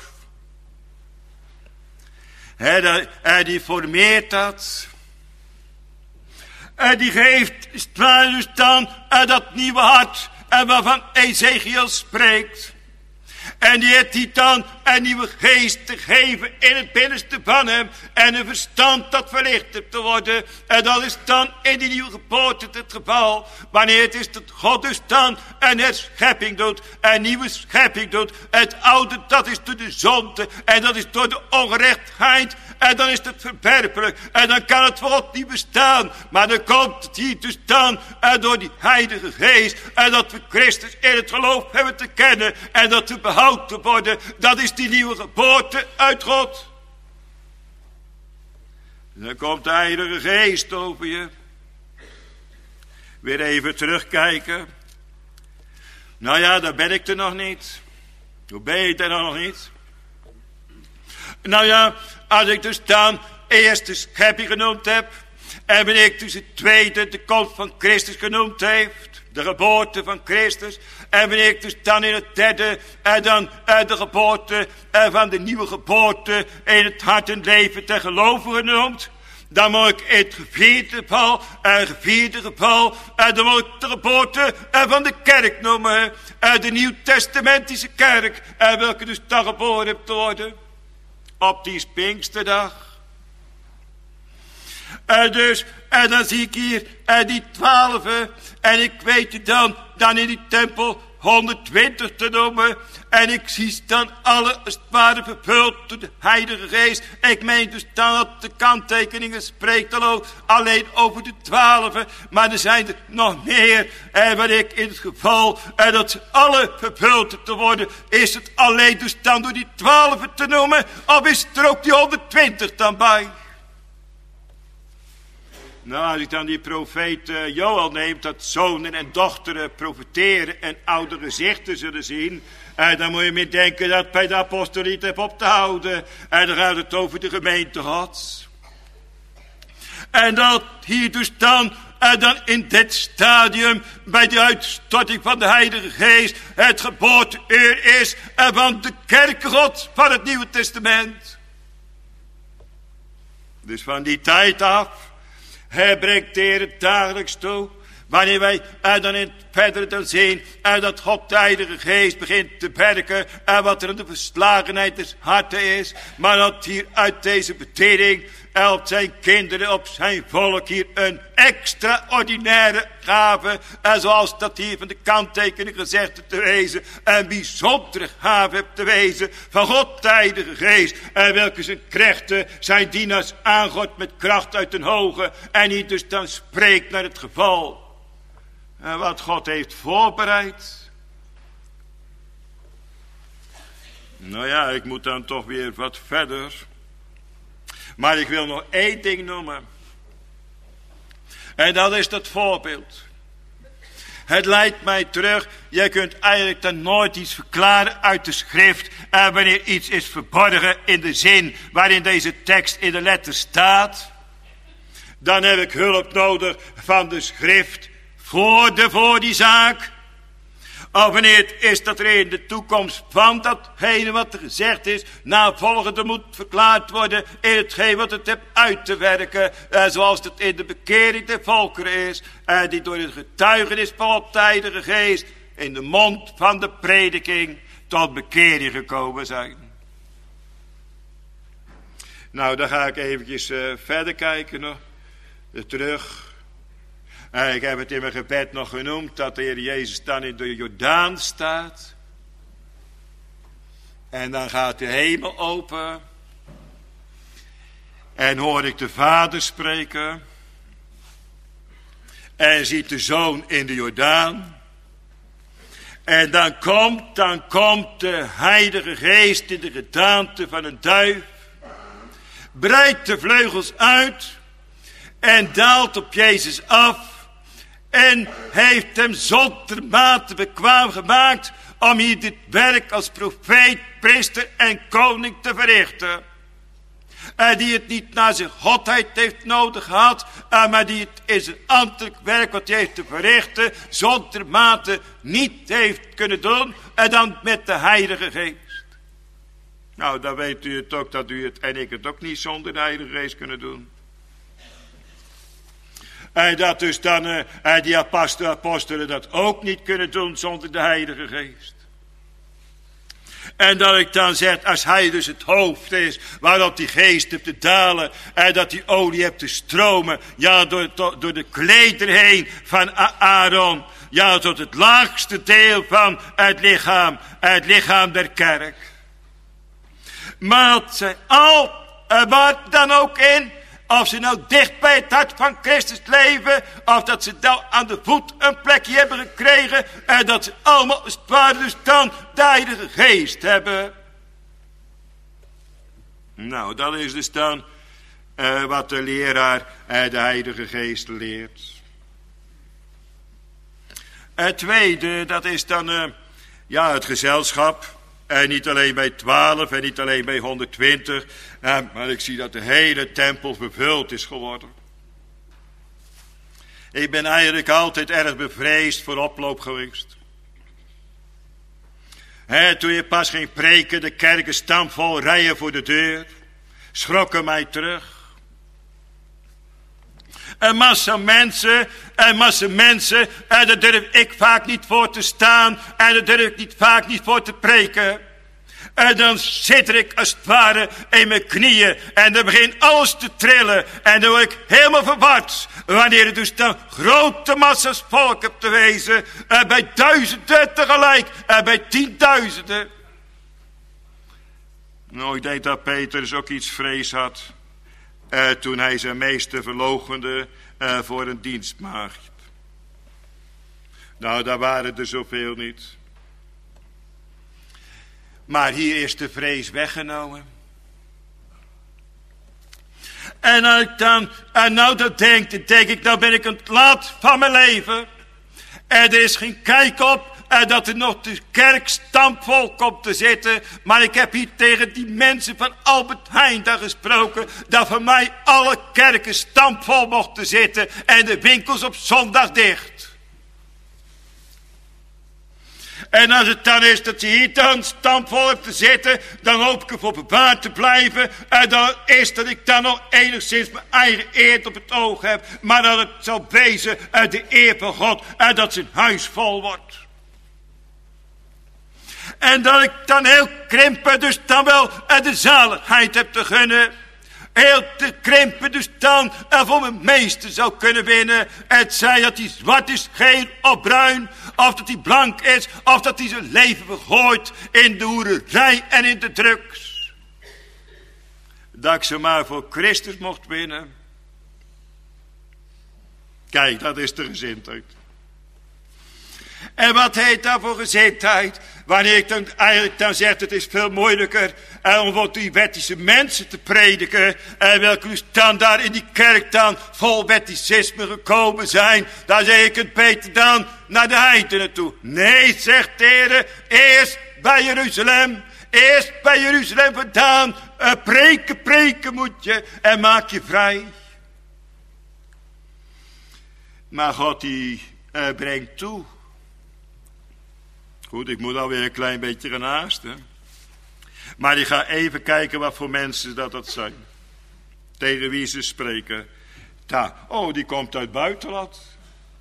En die formeert dat. En die geeft dus dan dat nieuwe hart. En waarvan Ezekiel spreekt. En die heeft hij dan een nieuwe geest te geven in het binnenste van hem. En een verstand dat verlicht hebt te worden. En dat is dan in die nieuwe geboorte het geval. Wanneer het is dat God dus dan een herschepping doet. Een nieuwe schepping doet. Het oude dat is door de zonde. En dat is door de ongerechtigheid. En dan is het verwerpelijk. En dan kan het voor God niet bestaan. Maar dan komt het hier dus dan door die Heilige Geest. En dat we Christus in het geloof hebben te kennen. En dat we behoud te worden. Dat is die nieuwe geboorte uit God. En dan komt de Heilige Geest over je. Weer even terugkijken. Nou ja, dan ben ik er nog niet. Hoe ben je er nog niet? Nou ja, als ik dus dan eerst de schepping genoemd heb. En wanneer ik dus het tweede de komst van Christus genoemd heeft. De geboorte van Christus. En wanneer ik dus dan in het derde, en dan de geboorte van de nieuwe geboorte in het hart en leven ter gelovigen noemt, dan moet ik het gevierde geval, dan moet ik de geboorte van de kerk noemen, de nieuwtestamentische kerk, welke dus dan geboren heeft te worden op die Pinksterdag. En dan zie ik hier die 12, en ik weet je dan in die tempel 120 te noemen. En ik zie dan alle als het ware vervuld door de Heilige Geest. Ik meen dus dan dat de kanttekeningen spreekt al alleen over de 12. Maar er zijn er nog meer. En wat ik in het geval dat ze alle vervuld te worden, is het alleen dus dan door die 12 te noemen. Of is er ook die 120 dan bij? Nou, als ik dan die profeet Joël neem, dat zonen en dochteren profeteren en oude gezichten zullen zien, dan moet je meer denken dat bij de apostel niet heb op te houden. En dan gaat het over de gemeente Gods. En dat hier dus dan in dit stadium, bij de uitstorting van de Heilige Geest, het geboorteuur is van de kerk Gods van het Nieuwe Testament. Dus van die tijd af, hij brengt de Heer het dagelijks toe. Wanneer wij dan in het verdere dan zien dat God de Heilige Geest begint te werken en wat er in de verslagenheid des harten is. Maar dat hier uit deze bediening op zijn kinderen, op zijn volk hier een extraordinaire gave. En zoals dat hier van de kanttekening gezegd te wezen. Een bijzondere gave heeft te wezen van God de Heilige Geest. En welke zijn krachten zijn dienaars aangod met kracht uit den hoge. En die dus dan spreekt naar het geval. En wat God heeft voorbereid. Nou ja, ik moet dan toch weer wat verder. Maar ik wil nog één ding noemen. En dat is dat voorbeeld. Het leidt mij terug. Je kunt eigenlijk dan nooit iets verklaren uit de schrift. En wanneer iets is verborgen in de zin waarin deze tekst in de letter staat, dan heb ik hulp nodig van de schrift voor die zaak. Of wanneer het is dat er in de toekomst van datgene wat er gezegd is, navolgende moet verklaard worden in hetgeen wat het hebt uit te werken. Zoals het in de bekering der volkeren is. Die door het getuigenis van de Heilige Geest in de mond van de prediking tot bekering gekomen zijn. Nou, dan ga ik eventjes verder kijken nog. Terug. Ik heb het in mijn gebed nog genoemd dat de Heer Jezus dan in de Jordaan staat. En dan gaat de hemel open. En hoor ik de Vader spreken. En ziet de Zoon in de Jordaan. En dan komt de Heilige Geest in de gedaante van een duif. Breidt de vleugels uit. En daalt op Jezus af. En heeft hem zonder mate bekwaam gemaakt om hier dit werk als profeet, priester en koning te verrichten. En die het niet naar zijn godheid heeft nodig gehad, maar die het in zijn ambtelijk werk wat hij heeft te verrichten, zonder mate niet heeft kunnen doen, en dan met de Heilige Geest. Nou, dan weet u het ook dat u het en ik het ook niet zonder de Heilige Geest kunnen doen. En dat dus dan die apostelen dat ook niet kunnen doen zonder de Heilige Geest. En dat ik dan zeg, als hij dus het hoofd is, waarop die geest hebt te dalen, en dat die olie hebt te stromen, ja, door de kleder heen van Aaron, ja, tot het laagste deel van het lichaam der kerk. Maar het zijn al, waar dan ook in, of ze nou dicht bij het hart van Christus leven, of dat ze nou aan de voet een plekje hebben gekregen, en dat ze allemaal als het ware dus dan de Heilige Geest hebben. Nou, dat is dus dan wat de leraar de Heilige Geest leert. Het tweede, dat is dan het gezelschap. En niet alleen bij 12 en niet alleen bij 120. Maar ik zie dat de hele tempel vervuld is geworden. Ik ben eigenlijk altijd erg bevreesd voor oploop geweest. Toen je pas ging preken, de kerken stampvol rijen voor de deur. Schrokken mij terug. Een massa mensen, en daar durf ik vaak niet voor te staan, en daar durf ik vaak niet voor te preken. En dan zit ik als het ware in mijn knieën, en dan begint alles te trillen, en dan word ik helemaal verward. Wanneer er dus dan grote massa's volk hebt te wezen, bij duizenden tegelijk, bij tienduizenden. Nou, ik denk dat Petrus ook iets vrees had. Toen hij zijn meester verloochende voor een dienstmaagd. Nou, daar waren er zoveel niet. Maar hier is de vrees weggenomen. En als ik dan nou dat denk ik, nou ben ik aan het laat van mijn leven. En er is geen kijk op. En dat er nog de kerk stampvol komt te zitten. Maar ik heb hier tegen die mensen van Albert Heijn daar gesproken. Dat voor mij alle kerken stampvol mochten zitten. En de winkels op zondag dicht. En als het dan is dat je hier dan stampvol hebt te zitten. Dan hoop ik ervoor bewaard te blijven. En dan is dat ik dan nog enigszins mijn eigen eer op het oog heb. Maar dat het zal wezen uit de eer van God. En dat zijn huis vol wordt. En dat ik dan heel krimpen dus dan wel de zaligheid heb te gunnen. Heel te krimpen dus dan voor mijn meester zou kunnen winnen. Het zij dat hij zwart is, geel of bruin. Of dat hij blank is. Of dat hij zijn leven vergooit in de hoererij en in de drugs. Dat ik ze maar voor Christus mocht winnen. Kijk, dat is de gezindheid. En wat heet dat voor gezindheid? Wanneer ik dan eigenlijk dan zeg, het is veel moeilijker om voor die wettische mensen te prediken. En welke dus dan daar in die kerk dan vol wetticisme gekomen zijn. Dan zeg ik het beter dan naar de heidenen toe. Nee, zegt de Heer, eerst bij Jeruzalem. Eerst bij Jeruzalem vandaan. Preken moet je en maak je vrij. Maar God die brengt toe. Goed, ik moet alweer een klein beetje gaan haasten. Maar ik ga even kijken wat voor mensen dat zijn. Tegen wie ze spreken. Die komt uit buitenland.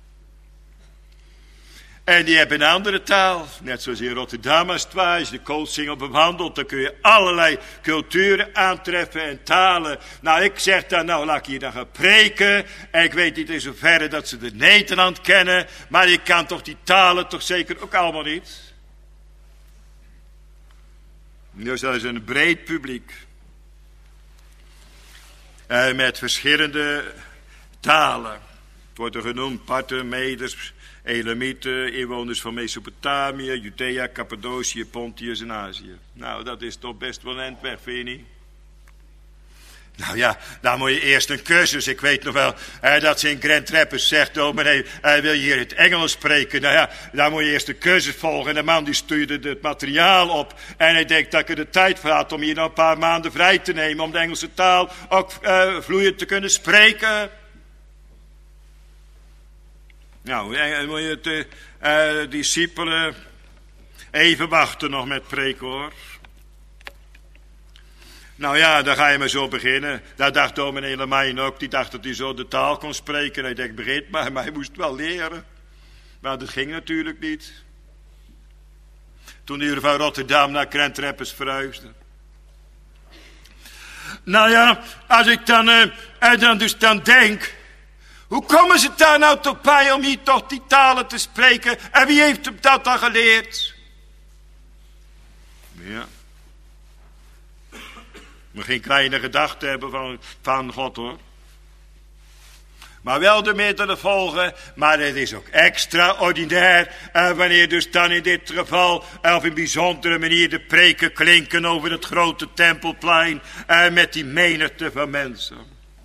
En die hebben een andere taal. Net zoals in Rotterdam als het waar is. De Koolsingel bewandelt. Dan kun je allerlei culturen aantreffen en talen. Nou, ik zeg dan, laat ik hier dan gaan preken. En ik weet niet in zoverre dat ze de Nederland kennen. Maar ik kan toch die talen toch zeker ook allemaal niet. Dus dat is een breed publiek. Met verschillende talen. Het wordt er genoemd Parten, Meders, Elamieten, inwoners van Mesopotamië, Judea, Cappadocië, Pontius en Azië. Nou, dat is toch best wel een eind weg, vind je niet? Nou ja, dan moet je eerst een cursus. Ik weet nog wel dat ze in Grand Rapids zegt, dominee, wil je hier het Engels spreken? Nou ja, dan moet je eerst een cursus volgen. En de man die stuurde het materiaal op. En ik denk dat ik er de tijd voor had om hier nog een paar maanden vrij te nemen. Om de Engelse taal ook vloeiend te kunnen spreken. Nou, en moet je de discipelen even wachten nog met preken, hoor. Nou ja, dan ga je maar zo beginnen. Daar dacht dominee Lemijn ook. Die dacht dat hij zo de taal kon spreken. Hij dacht, begint maar hij moest wel leren. Maar dat ging natuurlijk niet. Toen hij van Rotterdam naar Grand Rapids verhuisde. Nou ja, als ik dan denk. Hoe komen ze daar nou toch bij om hier toch die talen te spreken? En wie heeft hem dat dan geleerd? Ja. We geen kleine gedachten hebben van God, hoor. Maar wel de middelen volgen. Maar het is ook extraordinair. Wanneer dus dan in dit geval op een bijzondere manier de preken klinken over het grote tempelplein. Met die menigte van mensen.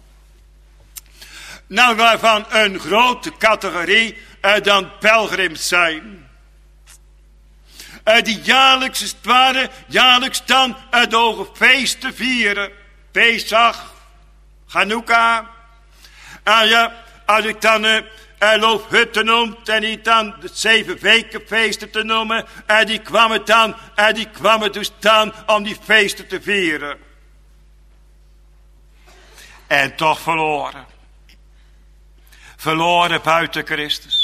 Nou, waarvan een grote categorie dan pelgrims zijn. Die jaarlijks dan het hoge feesten vieren. Pesach, Chanukka. Ja, als ik dan loofhutten noemt en niet dan de 7 wekenfeesten te noemen. En die kwamen dus dan om die feesten te vieren. En toch verloren. Verloren buiten Christus.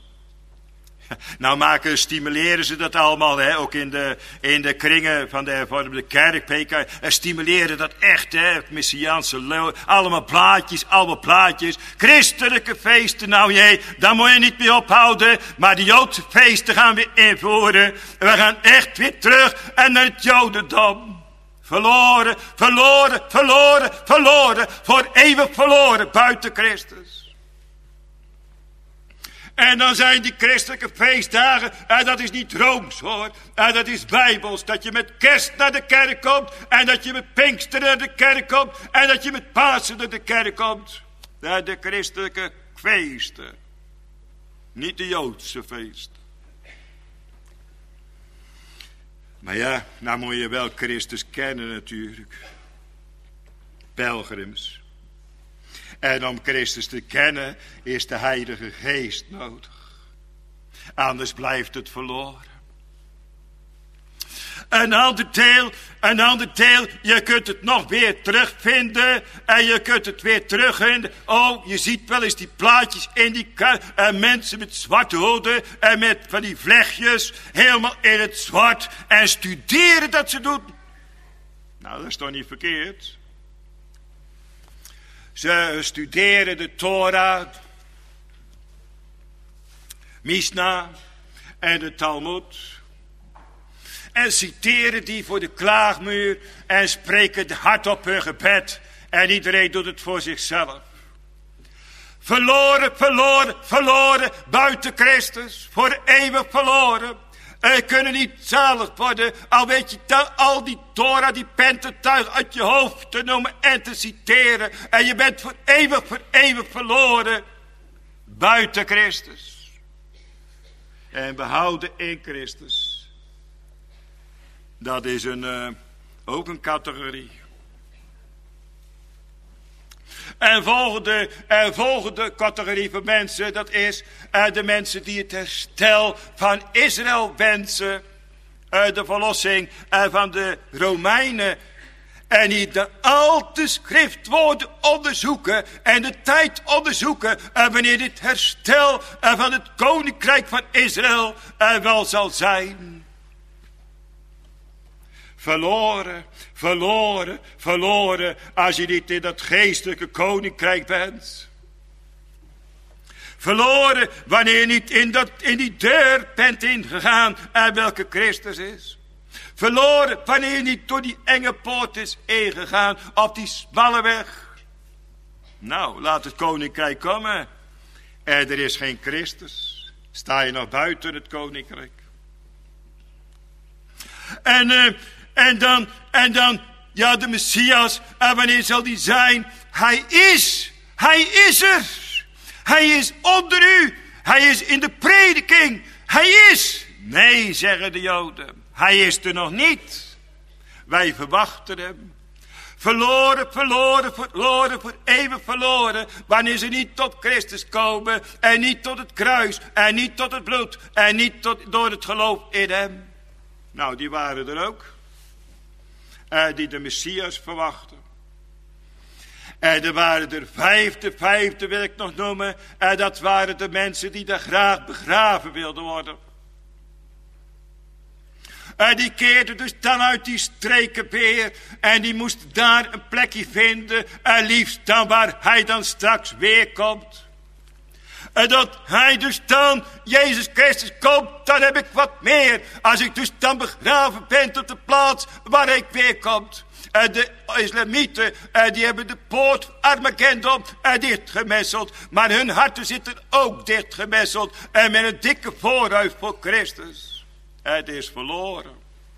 Nou stimuleren ze dat allemaal, hè? Ook in de kringen van de hervormde kerk, PK, stimuleren dat echt, hè? Het Messiaanse, allemaal plaatjes, christelijke feesten, nou jee, daar moet je niet mee ophouden, maar de Joodse feesten gaan we invoeren. We gaan echt weer terug en naar het Jodendom. Verloren, voor eeuwig verloren buiten Christus. En dan zijn die christelijke feestdagen, en dat is niet rooms hoor, en dat is bijbels, dat je met kerst naar de kerk komt, en dat je met Pinkster naar de kerk komt, en dat je met Pasen naar de kerk komt. De christelijke feesten, niet de Joodse feesten. Maar ja, nou moet je wel Christus kennen natuurlijk. Pelgrims. En om Christus te kennen is de Heilige Geest nodig. Anders blijft het verloren. Een ander deel, je kunt het nog weer terugvinden. En je kunt het weer terugvinden. Oh, je ziet wel eens die plaatjes in die mensen met zwarte hoeden. En met van die vlechtjes. Helemaal in het zwart. En studeren dat ze doen. Nou, dat is toch niet verkeerd. Ze studeren de Torah, Mishnah en de Talmud. En citeren die voor de klaagmuur en spreken hardop hun gebed. En iedereen doet het voor zichzelf. Verloren buiten Christus. Voor eeuwig verloren. En kunnen niet zalig worden, al weet je al die Torah, die Pentateuch uit je hoofd te noemen en te citeren. En je bent voor eeuwig verloren buiten Christus. En behouden in Christus. Dat is ook een categorie. En volgende categorie van mensen, dat is de mensen die het herstel van Israël wensen. De verlossing van de Romeinen. En die de oude schriftwoorden onderzoeken en de tijd onderzoeken. Wanneer dit herstel van het koninkrijk van Israël wel zal zijn. Verloren, als je niet in dat geestelijke koninkrijk bent. Verloren, wanneer je niet in die deur bent ingegaan, en welke Christus is. Verloren, wanneer je niet door die enge poort is ingegaan, op die smalle weg. Nou, laat het koninkrijk komen. En er is geen Christus. Sta je nog buiten het koninkrijk. En dan, ja, de Messias, en wanneer zal die zijn? Hij is er. Hij is onder u. Hij is in de prediking. Hij is. Nee, zeggen de Joden. Hij is er nog niet. Wij verwachten hem. Verloren, voor eeuwig verloren. Wanneer ze niet tot Christus komen. En niet tot het kruis. En niet tot het bloed. En niet door het geloof in hem. Nou, die waren er ook. Die de Messias verwachten. En er waren er vijfde wil ik nog noemen. En dat waren de mensen die daar graag begraven wilden worden. En die keerden dus dan uit die streken weer. En die moesten daar een plekje vinden. En liefst dan waar hij dan straks weer komt. En dat hij dus dan, Jezus Christus komt, dan heb ik wat meer. Als ik dus dan begraven ben op de plaats waar ik weer komt. En de islamieten, die hebben de poort Armageddon dichtgemesseld. Maar hun harten zitten ook dichtgemesseld. En met een dikke voorhuid voor Christus. Het is verloren.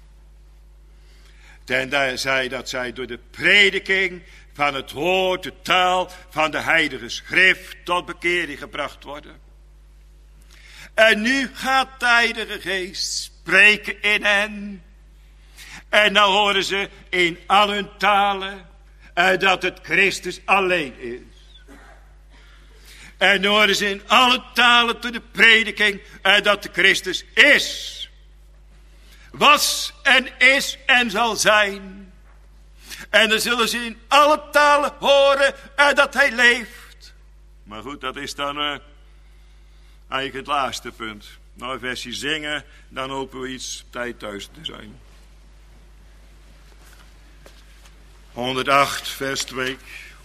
Tenzij dat zij door de prediking van het woord, de taal van de heilige schrift tot bekering gebracht worden. En nu gaat de Heilige Geest spreken in hen. En dan horen ze in al hun talen dat het Christus alleen is. En horen ze in alle talen tot de prediking dat de Christus is. Was en is en zal zijn. En dan zullen ze in alle talen horen dat hij leeft. Maar goed, dat is dan eigenlijk het laatste punt. Nou, een versie zingen, dan hopen we iets tijd thuis te zijn. 108, vers 2.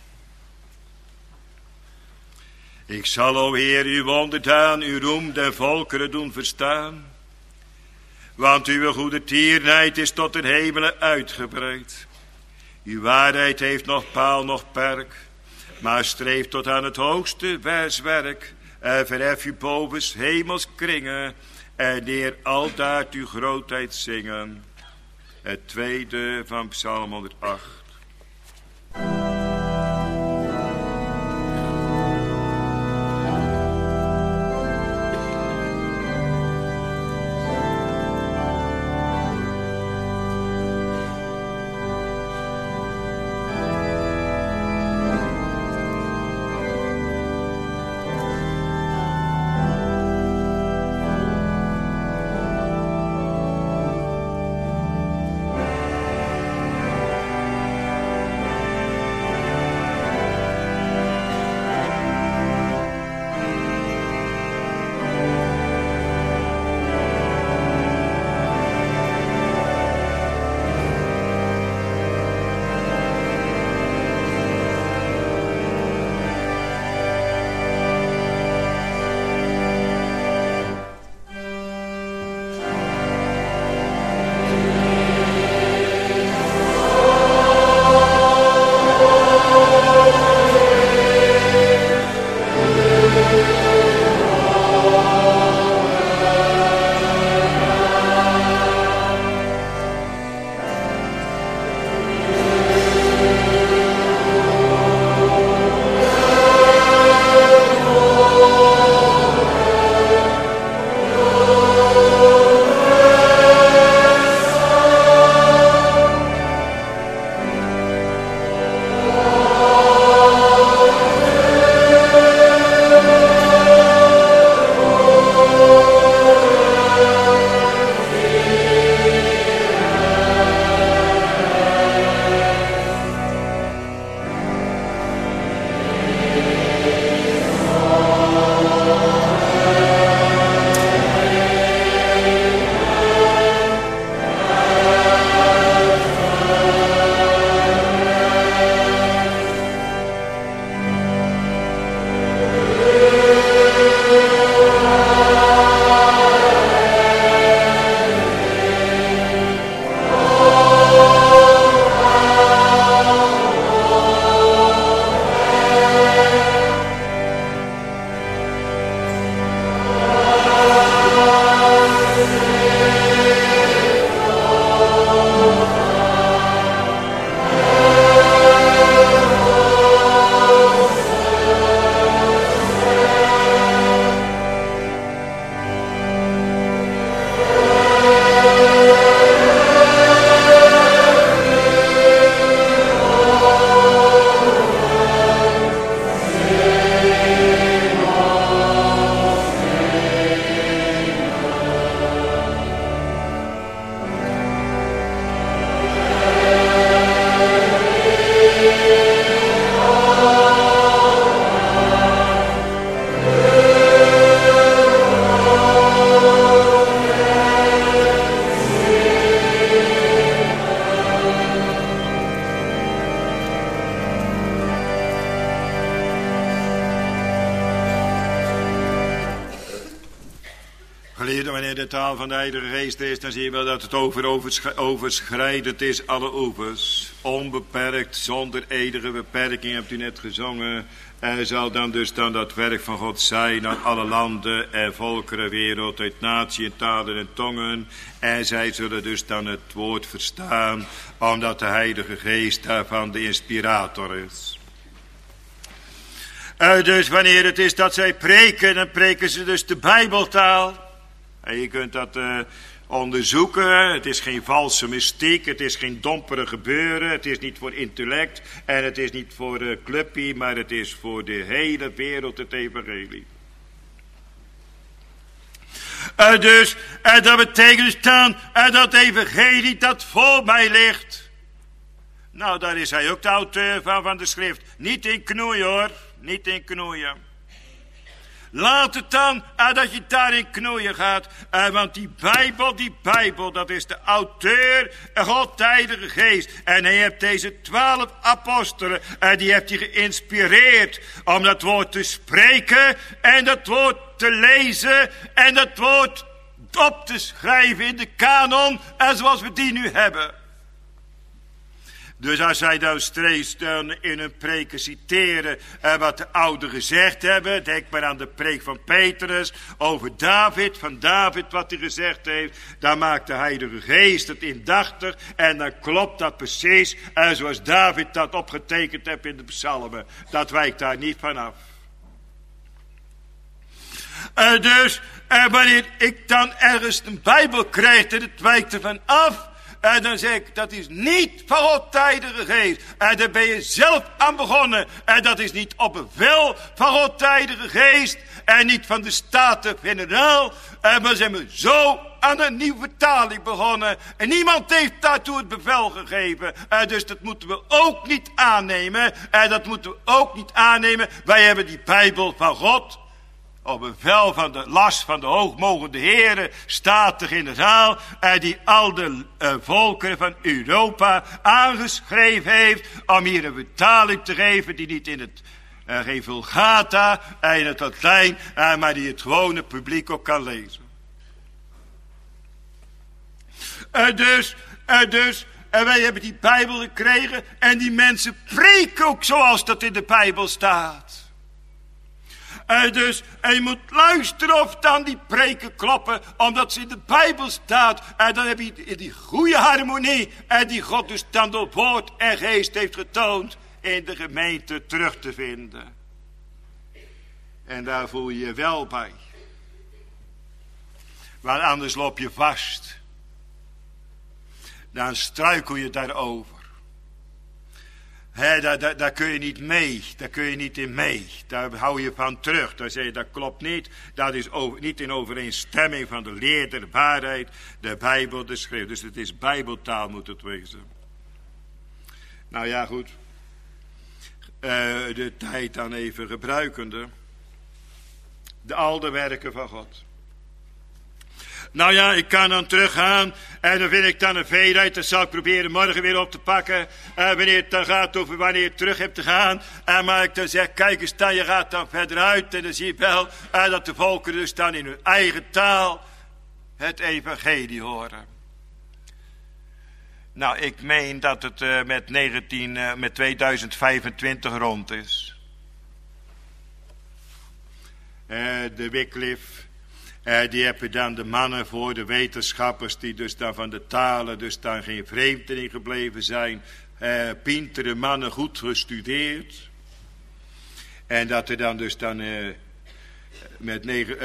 Ik zal, o Heer, uw wonderdaan, uw roem den volkeren doen verstaan. Want uw goede tierenheid is tot de hemelen uitgebreid. Uw waarheid heeft nog paal, nog perk, maar streeft tot aan het hoogste werk. En verhef u bovens hemels kringen, en leer aldaar uw grootheid zingen. Het tweede van Psalm 108. Geliefde, wanneer de taal van de Heilige Geest is, dan zie je wel dat het overschrijdend is, alle oevers. Onbeperkt, zonder enige beperking, hebt u net gezongen. Er zal dan dus dat werk van God zijn aan alle landen en volkeren, wereld, uit natie, talen en tongen. En zij zullen dus dan het woord verstaan, omdat de Heilige Geest daarvan de inspirator is. Dus wanneer het is dat zij preken, dan preken ze dus de Bijbeltaal. En je kunt dat onderzoeken. Het is geen valse mystiek, het is geen dompere gebeuren, het is niet voor intellect en het is niet voor clubpie, maar het is voor de hele wereld het evangelie. Dat betekent dus dan dat evangelie dat voor mij ligt. Nou, daar is hij ook de auteur van de schrift. Niet in knoeien hoor, niet in knoeien. Laat het dan dat je daarin knoeien gaat. Want die Bijbel, dat is de auteur, God, de Heilige Geest. En hij heeft deze 12 apostelen, die heeft hij geïnspireerd om dat woord te spreken en dat woord te lezen en dat woord op te schrijven in de kanon, zoals we die nu hebben. Dus als zij dan steeds in hun preken citeren wat de ouderen gezegd hebben. Denk maar aan de preek van Petrus over David, van David wat hij gezegd heeft. Dan maakt de Heilige Geest het indachtig en dan klopt dat precies zoals David dat opgetekend heeft in de psalmen. Dat wijkt daar niet vanaf. Dus wanneer ik dan ergens een Bijbel krijg en het wijkt ervan af. En dan zeg ik, dat is niet van God de Heilige Geest. En daar ben je zelf aan begonnen. En dat is niet op bevel van God de Heilige Geest. En niet van de Staten-Generaal. Maar zijn we zo aan een nieuwe vertaling begonnen. En niemand heeft daartoe het bevel gegeven. Dus dat moeten we ook niet aannemen. En dat moeten we ook niet aannemen. Wij hebben die Bijbel van God. Op bevel van de last van de hoogmogende heren, Staten-Generaal, die al de volkeren van Europa aangeschreven heeft om hier een vertaling te geven die niet in het, geen Vulgata, in het Latijn, maar die het gewone publiek ook kan lezen. Dus wij hebben die Bijbel gekregen en die mensen preken ook zoals dat in de Bijbel staat. Dus je moet luisteren of dan die preken kloppen, omdat ze in de Bijbel staat. En dan heb je die goede harmonie die God dus dan door woord en geest heeft getoond in de gemeente terug te vinden. En daar voel je je wel bij. Want anders loop je vast. Dan struikel je daarover. Daar kun je niet mee, daar kun je niet in mee, daar hou je van terug. Dan zeg je, dat klopt niet, dat is niet in overeenstemming van de leer der waarheid, de Bijbel, de schrift. Dus het is Bijbeltaal moet het wezen. Nou ja, goed. De tijd dan even gebruikende. Al de werken van God. Nou ja, ik kan dan teruggaan en dan vind ik dan een veelheid. Dat zal ik proberen morgen weer op te pakken. Wanneer het dan gaat over wanneer je terug hebt te gaan. Maar ik dan zeg, kijk eens dan, je gaat dan verder uit. En dan zie je wel dat de volkeren dus dan in hun eigen taal het evangelie horen. Nou, ik meen dat het met 2025 rond is. De Wycliffe. Die hebben dan de mannen voor, de wetenschappers die dus dan van de talen dus dan geen vreemdeling gebleven zijn. Pintere mannen goed gestudeerd. En dat er dan dus dan met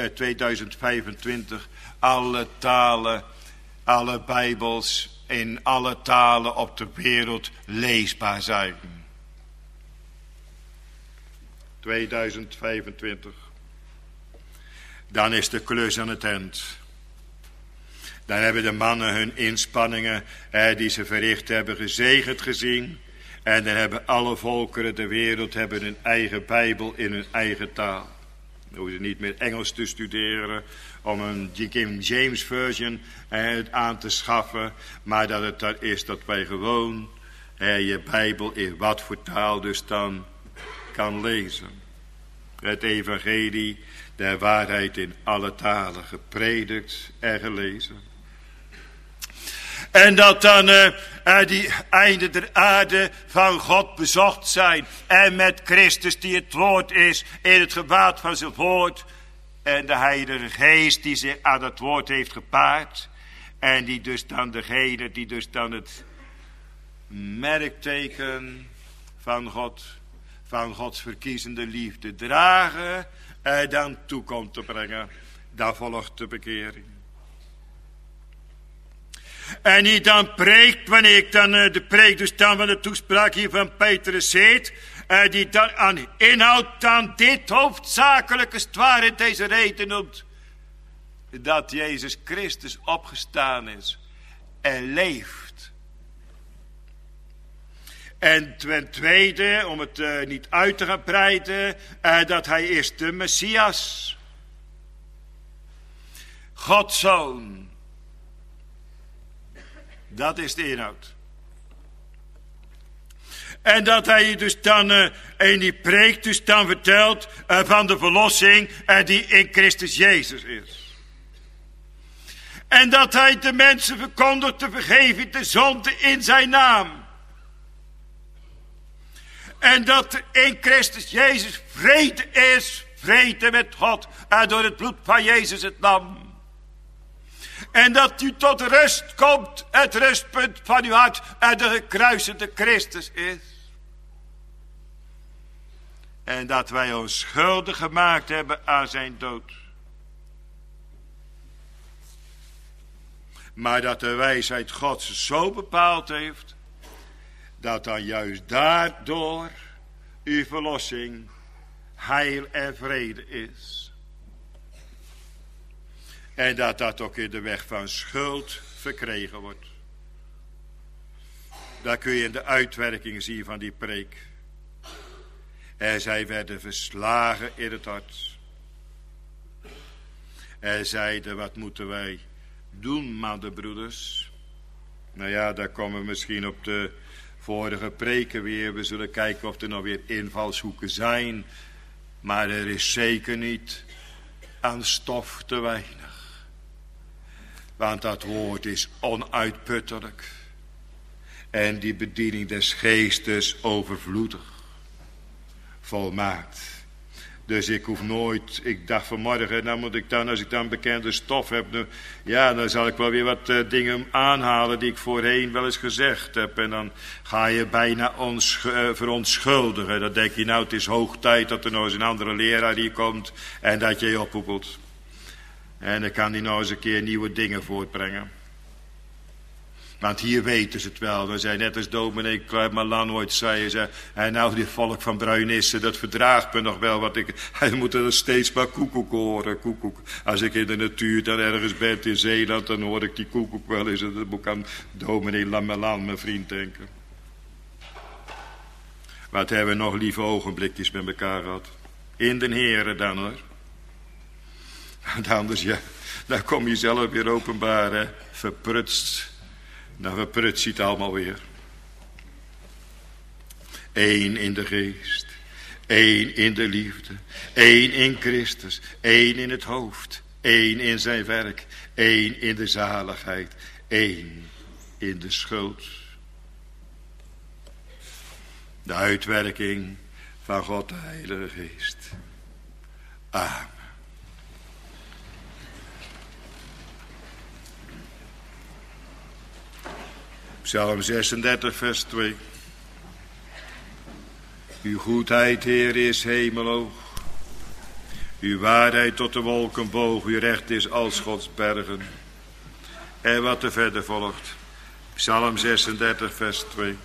2025 alle talen, alle Bijbels in alle talen op de wereld leesbaar zijn. 2025. Dan is de klus aan het eind. Dan hebben de mannen hun inspanningen die ze verricht hebben gezegend gezien. En dan hebben alle volkeren der wereld hebben hun eigen Bijbel in hun eigen taal. Dan hoeven ze niet meer Engels te studeren om een King James version aan te schaffen. Maar dat het dan is dat wij gewoon je Bijbel in wat voor taal dus dan kan lezen. Het evangelie der waarheid in alle talen gepredikt en gelezen. En dat dan die einden der aarde van God bezocht zijn. En met Christus die het woord is in het gewaad van zijn woord. En de Heilige Geest die zich aan het woord heeft gepaard. En die dus dan degene die dus dan het merkteken van God, van Gods verkiezende liefde dragen. Dan toe komt te brengen. Daar volgt de bekering. En die dan preekt, wanneer ik dan de preek dus dan van de toespraak hier van Petrus zit, die dan aan inhoud dan dit hoofdzakelijke zwaar in deze reden noemt. Dat Jezus Christus opgestaan is en leeft. En ten tweede, om het niet uit te gaan breiden, dat hij is de Messias. Gods Zoon. Dat is de inhoud. En dat hij dus dan in die preek dus dan vertelt van de verlossing die in Christus Jezus is. En dat hij de mensen verkondigt te vergeven de zonde in zijn naam. En dat er in Christus Jezus vrede is, vrede met God, door het bloed van Jezus het lam. En dat u tot rust komt, het rustpunt van uw hart, de gekruisigde Christus is. En dat wij ons schuldig gemaakt hebben aan zijn dood. Maar dat de wijsheid Gods zo bepaald heeft, dat dan juist daardoor uw verlossing heil en vrede is. En dat dat ook in de weg van schuld verkregen wordt. Daar kun je in de uitwerking zien van die preek. En zij werden verslagen in het hart. En zeiden, wat moeten wij doen, maddenbroeders? Nou ja, daar komen we misschien op de vorige preken weer. We zullen kijken of er nog weer invalshoeken zijn. Maar er is zeker niet aan stof te weinig. Want dat woord is onuitputtelijk. En die bediening des geestes overvloedig. Volmaakt. Dus ik hoef nooit, ik dacht vanmorgen, nou moet ik dan, als ik dan bekende stof heb, dan zal ik wel weer wat dingen aanhalen die ik voorheen wel eens gezegd heb. En dan ga je bijna verontschuldigen. Dan denk je, nou het is hoog tijd dat er nou eens een andere leraar hier komt en dat je ophoepelt. En dan kan die nou eens een keer nieuwe dingen voortbrengen. Want hier weten ze het wel. We zijn net als dominee Malan ooit zei. En nou dit volk van Bruinissen, dat verdraagt me nog wel. Hij moet er steeds maar koekoek horen. Koekoek. Als ik in de natuur dan ergens ben in Zeeland, dan hoor ik die koekoek wel eens. Dat moet ik aan dominee Malan, mijn vriend, denken. Wat hebben we nog lieve ogenblikjes met elkaar gehad. In den Heere dan hoor. Want anders ja, dan kom je zelf weer openbaar, hè. Verprutst. Nou, verprutst je het allemaal weer. Eén in de geest. Eén in de liefde. Eén in Christus. Eén in het hoofd. Eén in zijn werk. Eén in de zaligheid. Eén in de schuld. De uitwerking van God de Heilige Geest. Amen. Psalm 36, vers 2. Uw goedheid, Heer, is hemelhoog. Uw waarheid tot de wolken boog. Uw recht is als Gods bergen. En wat er verder volgt. Psalm 36, vers 2.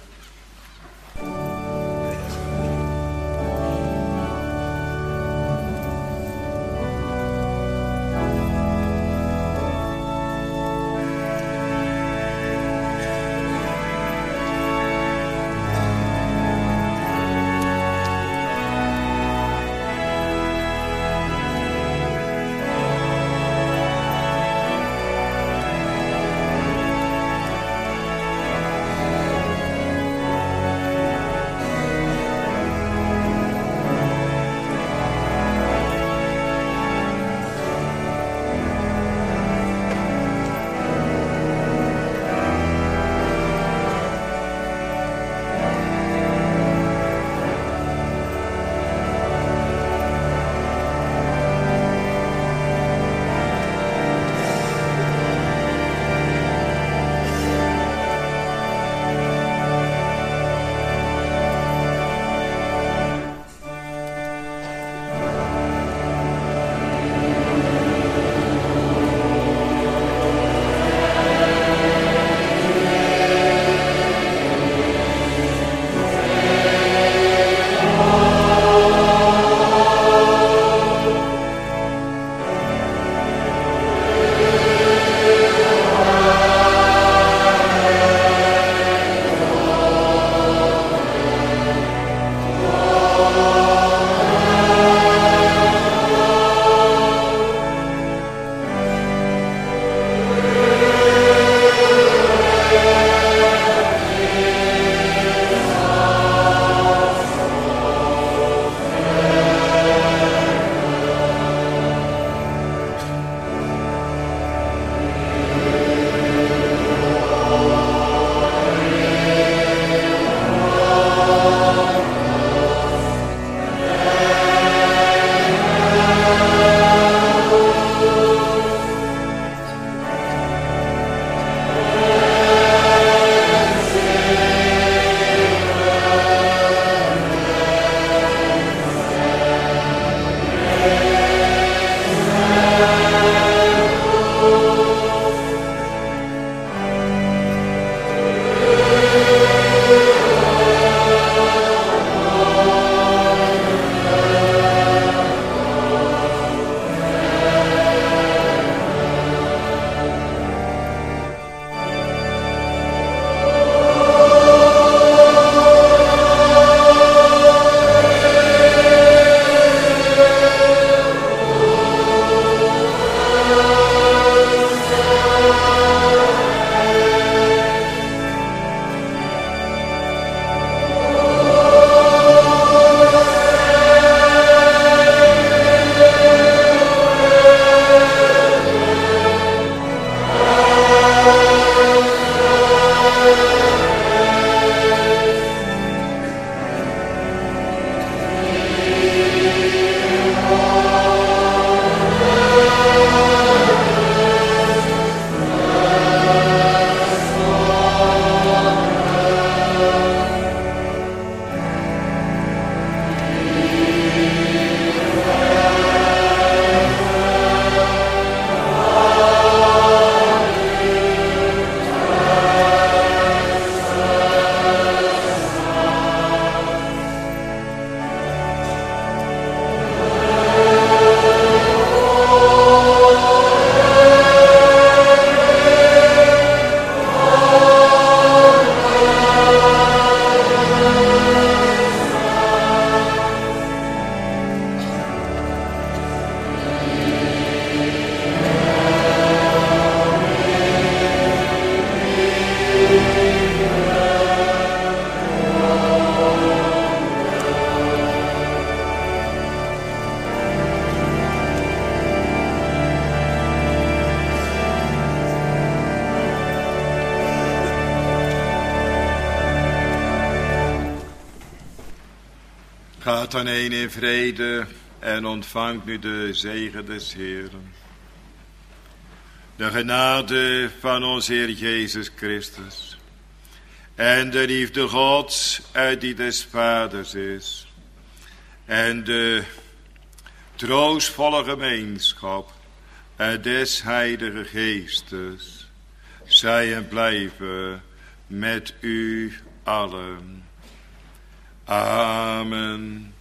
Gaat dan heen in vrede en ontvangt nu de zegen des Heeren. De genade van ons Heer Jezus Christus en de liefde Gods uit die des Vaders is en de troostvolle gemeenschap des Heilige Geestes zij en blijven met u allen. Amen.